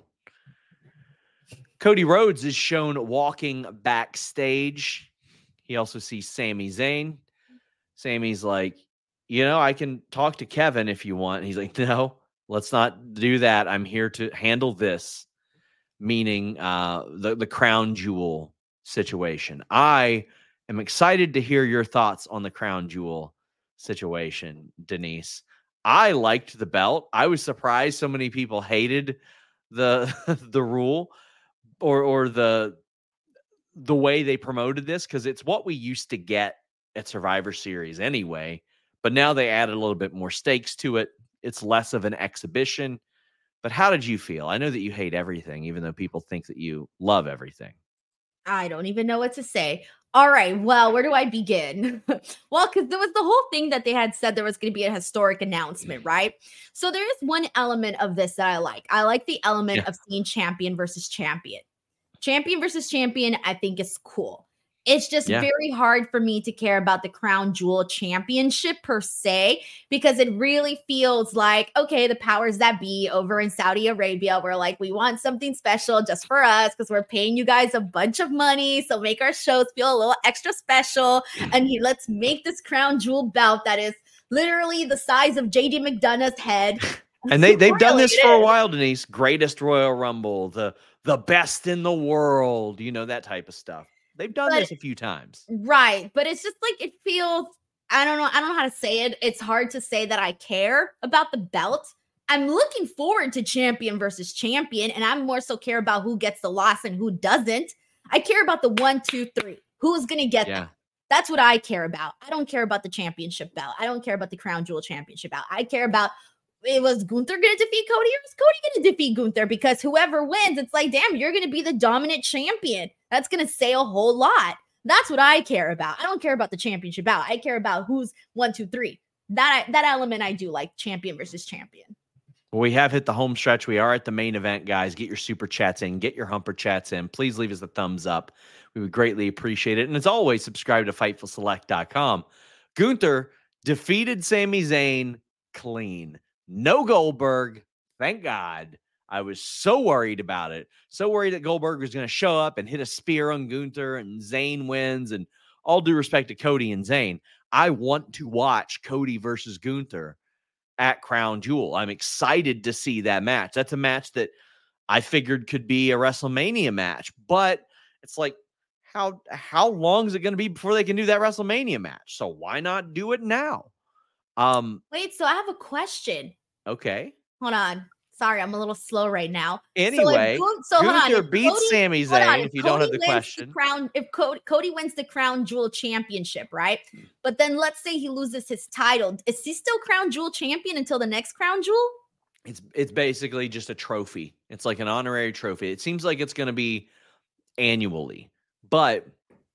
Cody Rhodes is shown walking backstage. He also sees Sami Zayn. Sami's like, you know, I can talk to Kevin if you want. And he's like, no, let's not do that. I'm here to handle this, meaning uh, the, the crown jewel situation. I am excited to hear your thoughts on the crown jewel situation, Denise. I liked the belt. I was surprised so many people hated the the rule or or the the way they promoted this, because it's what we used to get at Survivor Series anyway. But now they added a little bit more stakes to it. It's less of an exhibition. But how did you feel? I know that you hate everything, even though people think that you love everything. I don't even know what to say. All right. Well, where do I begin? Well, because there was the whole thing that they had said there was going to be a historic announcement, right? So there is one element of this that I like. I like the element Yeah. of seeing champion versus champion. Champion versus champion, I think is cool. It's just Yeah. very hard for me to care about the Crown Jewel Championship per se, because it really feels like, okay, the powers that be over in Saudi Arabia were like, we want something special just for us because we're paying you guys a bunch of money. So make our shows feel a little extra special. And he, let's make this Crown Jewel belt that is literally the size of J D McDonough's head. And they, they've done Really, this it for a is. while, Denise. Greatest Royal Rumble, the the best in the world, you know, that type of stuff. They've done But- this a few times. Right. But it's just like, it feels, I don't know. I don't know how to say it. It's hard to say that I care about the belt. I'm looking forward to champion versus champion, and I'm more so care about who gets the loss and who doesn't. I care about the one, two, three. Who's going to get Yeah. that? That's what I care about. I don't care about the championship belt. I don't care about the Crown Jewel Championship belt. I care about, it was Gunther going to defeat Cody, or is Cody going to defeat Gunther? Because whoever wins, it's like, damn, you're going to be the dominant champion. That's going to say a whole lot. That's what I care about. I don't care about the championship bout. I care about who's one, two, three. That that element I do like, champion versus champion. Well, we have hit the home stretch. We are at the main event, guys. Get your super chats in. Get your humper chats in. Please leave us a thumbs up. We would greatly appreciate it. And as always, subscribe to Fightful Select dot com. Gunther defeated Sami Zayn clean. No Goldberg. Thank God. I was so worried about it. So worried that Goldberg was going to show up and hit a spear on Gunther and Zayn wins. And all due respect to Cody and Zayn, I want to watch Cody versus Gunther at Crown Jewel. I'm excited to see that match. That's a match that I figured could be a WrestleMania match, but it's like, how how long is it going to be before they can do that WrestleMania match? So why not do it now? Um, Wait, so I have a question. okay. Hold on. Sorry, I'm a little slow right now. Anyway, so, if, Gun- so hold on. Gunther If beats Cody- Sami hold on, Zayn if you don't Cody have the wins question. crown, if Cody, Cody wins the Crown Jewel Championship, right? But then let's say he loses his title. Is he still Crown Jewel champion until the next Crown Jewel? It's it's basically just a trophy. It's like an honorary trophy. It seems like it's going to be annually, but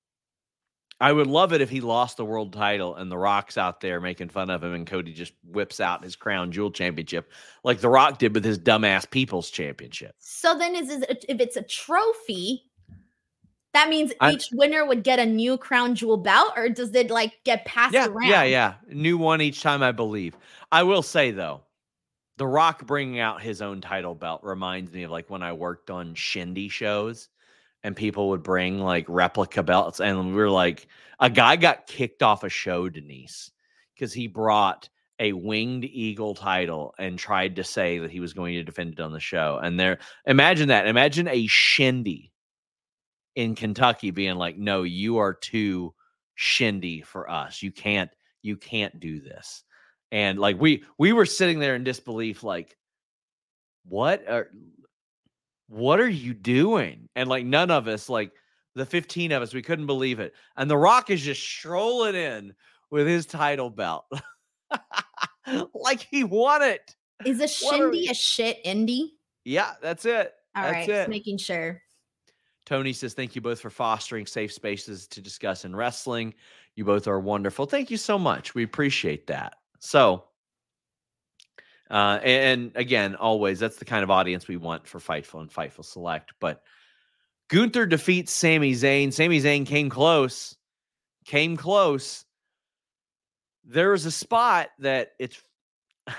I would love it if he lost the world title and The Rock's out there making fun of him and Cody just whips out his Crown Jewel Championship like The Rock did with his dumbass People's Championship. So then is, is it, if it's a trophy, that means I- each winner would get a new Crown Jewel bout, or does it like get passed Yeah, around? yeah, yeah. New one each time, I believe. I will say, though, The Rock bringing out his own title belt reminds me of like when I worked on Shindy shows and people would bring like replica belts. And we were like, a guy got kicked off a show, Denise, because he brought a winged eagle title and tried to say that he was going to defend it on the show. And there, imagine that. Imagine a Shindy in Kentucky being like, no, you are too Shindy for us. You can't, you can't do this. And like we we were sitting there in disbelief, like, what are what are you doing? And like none of us, like the fifteen of us, we couldn't believe it. And The Rock is just strolling in with his title belt. Like he won it. Is a What are Shindy we- a shit indie? Yeah, that's it. All that's right, just it. making sure. Tony says, thank you both for fostering safe spaces to discuss in wrestling. You both are wonderful. Thank you so much. We appreciate that. So, uh, and, and again, always, that's the kind of audience we want for Fightful and Fightful Select. But Gunther defeats Sami Zayn. Sami Zayn came close, came close. There was a spot that it's, I,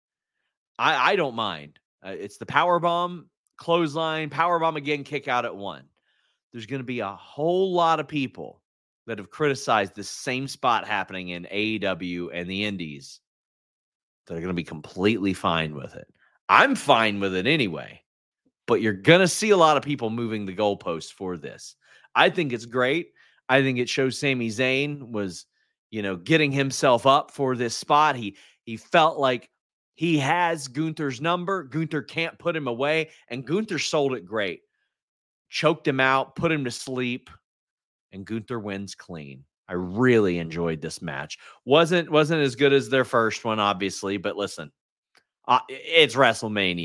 I don't mind. Uh, it's the power bomb, clothesline, power bomb again, kick out at one. There's going to be a whole lot of people that have criticized this same spot happening in A E W and the Indies. They're going to be completely fine with it. I'm fine with it anyway, but you're going to see a lot of people moving the goalposts for this. I think it's great. I think it shows Sami Zayn was, you know, getting himself up for this spot. He, he felt like he has Gunther's number. Gunther can't put him away, and Gunther sold it great. Choked him out, put him to sleep, and Gunther wins clean. I really enjoyed this match. Wasn't wasn't as good as their first one, obviously, but listen, uh, it's WrestleMania.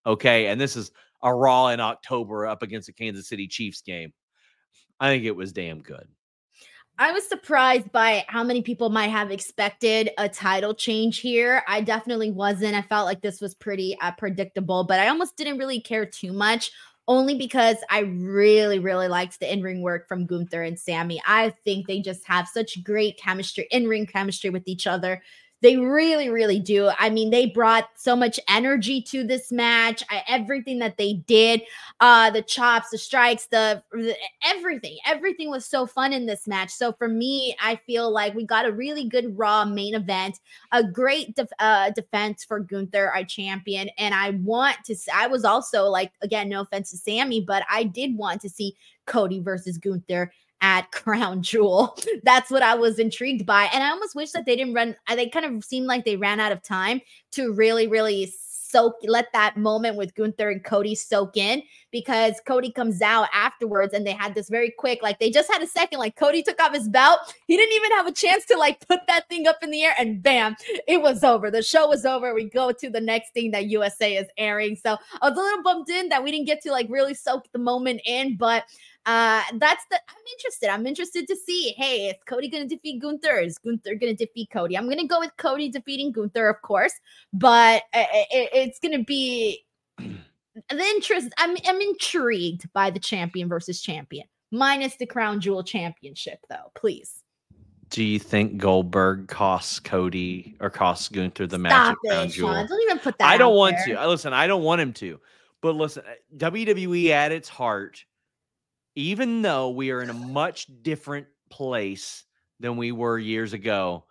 Okay. And this is a Raw in October up against a Kansas City Chiefs game. I think it was damn good. I was surprised by how many people might have expected a title change here. I definitely wasn't. I felt like this was pretty uh, predictable, but I almost didn't really care too much, only because I really, really liked the in-ring work from Gunther and Sammy. I think they just have such great chemistry, in-ring chemistry with each other. They really, really do. I mean, they brought so much energy to this match. I, everything that they did, uh, the chops, the strikes, the, the everything, everything was so fun in this match. So for me, I feel like we got a really good Raw main event, a great def- uh, defense for Gunther, our champion. And I want to, I was also like, again, no offense to Sammy, but I did want to see Cody versus Gunther at Crown Jewel. That's what I was intrigued by. And I almost wish that they didn't run, they kind of seemed like they ran out of time to really, really soak, let that moment with Gunther and Cody soak in, because Cody comes out afterwards and they had this very quick, like they just had a second, like Cody took off his belt. He didn't even have a chance to like put that thing up in the air, and bam, it was over. The show was over. We go to the next thing that U S A is airing. So I was a little bummed in that we didn't get to like really soak the moment in, but Uh, that's the, I'm interested. I'm interested to see, hey, is Cody going to defeat Gunther? Is Gunther going to defeat Cody? I'm going to go with Cody defeating Gunther, of course, but it, it, it's going to be the interest. I'm, I'm intrigued by the champion versus champion, minus the Crown Jewel championship, though, please. Do you think Goldberg costs Cody or costs Gunther the match Stop at Crown it, Jewel? Sean. Don't even put that I don't out want there. to. Listen, I don't want him to. But listen, W W E at its heart, even though we are in a much different place than we were years ago,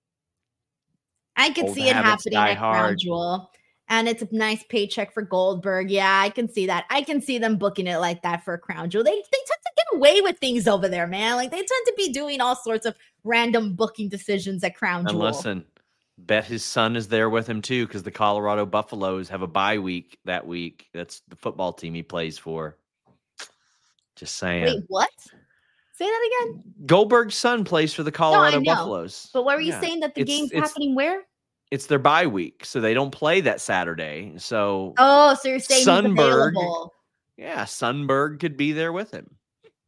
I could old see it habits happening die at Crown hard. Jewel. And it's a nice paycheck for Goldberg. Yeah, I can see that. I can see them booking it like that for Crown Jewel. They, they tend to get away with things over there, man. Like they tend to be doing all sorts of random booking decisions at Crown And Jewel. listen, bet his son is there with him too, because the Colorado Buffaloes have a bye week that week. That's the football team he plays for. Just saying. Wait, what? Say that again? Goldberg's son plays for the Colorado know. Buffaloes. But what were you Yeah. saying that the It's- game's it's- happening where? It's their bye week, so they don't play that Saturday. So, Oh, so you're saying Sunberg- he's available. yeah, Sunberg could be there with him.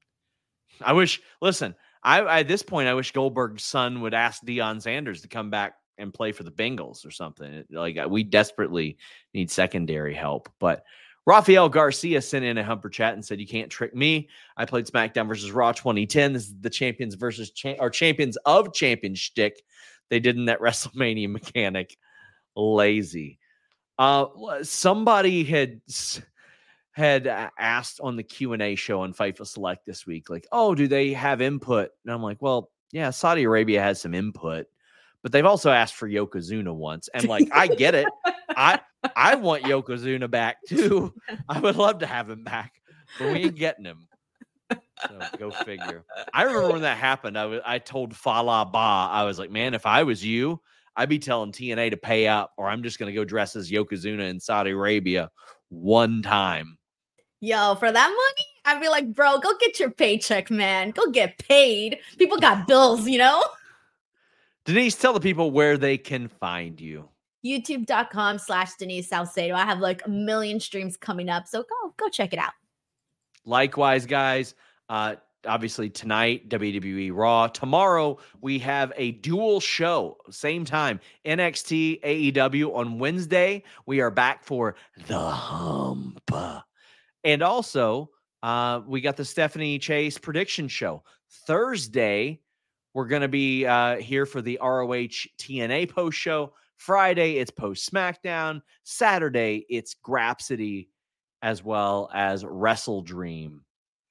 I wish, listen, I at this point, I wish Goldberg's son would ask Deion Sanders to come back and play for the Bengals or something. Like, we desperately need secondary help. But Rafael Garcia sent in a Humper chat and said, "You can't trick me. I played SmackDown versus Raw twenty ten. This is the champions versus cha- or champions of champion shtick they did in that WrestleMania mechanic. Lazy." Uh, somebody had had asked on the Q and A show on Fightful Select this week, like, "Oh, do they have input?" And I'm like, "Well, yeah, Saudi Arabia has some input, but they've also asked for Yokozuna once." And like, I get it. I I want Yokozuna back too. I would love to have him back, but we ain't getting him. So go figure. I remember when that happened. I was I told Fallah Ba, I was like, "Man, if I was you, I'd be telling T N A to pay up, or I'm just gonna go dress as Yokozuna in Saudi Arabia one time." Yo, for that money, I'd be like, bro, go get your paycheck, man. Go get paid. People got bills, you know? Denise, tell the people where they can find you. YouTube.com slash Denise Salcedo. I have like a million streams coming up, so go go check it out. Likewise, guys, uh, obviously tonight, W W E Raw. Tomorrow, we have a dual show, same time, N X T, A E W. On Wednesday, we are back for The Hump. And also, uh, we got the Stephanie Chase prediction show. Thursday, we're going to be uh, here for the R O H T N A post show. Friday, it's post SmackDown. Saturday, it's Grapsity, as well as Wrestle Dream.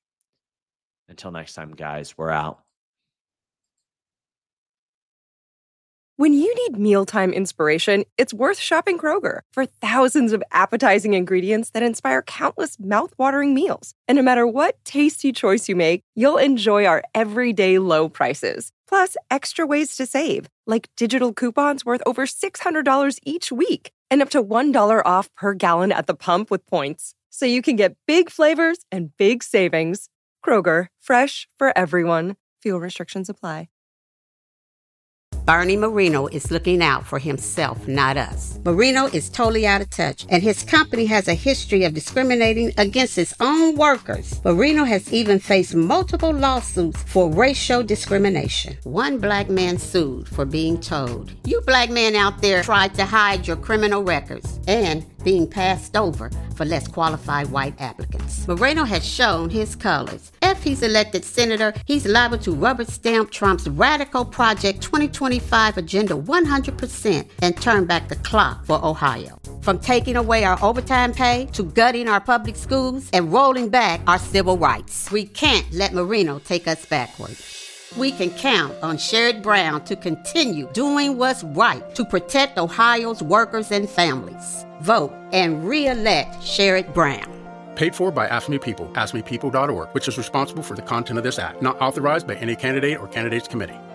Until next time, guys, we're out. When you need mealtime inspiration, it's worth shopping Kroger for thousands of appetizing ingredients that inspire countless mouthwatering meals. And no matter what tasty choice you make, you'll enjoy our everyday low prices. Plus, extra ways to save, like digital coupons worth over six hundred dollars each week and up to one dollar off per gallon at the pump with points. So you can get big flavors and big savings. Kroger, fresh for everyone. Fuel restrictions apply. Bernie Moreno is looking out for himself, not us. Moreno is totally out of touch, and his company has a history of discriminating against its own workers. Moreno has even faced multiple lawsuits for racial discrimination. One black man sued for being told, "You black men out there tried to hide your criminal records," and being passed over for less qualified white applicants. Moreno has shown his colors. If he's elected senator, he's liable to rubber stamp Trump's radical Project twenty twenty-five agenda one hundred percent and turn back the clock for Ohio. From taking away our overtime pay to gutting our public schools and rolling back our civil rights. We can't let Moreno take us backward. We can count on Sherrod Brown to continue doing what's right to protect Ohio's workers and families. Vote and re-elect Sherrod Brown. Paid for by Ask Me People, ask me people dot org, which is responsible for the content of this act. Not authorized by any candidate or candidates committee.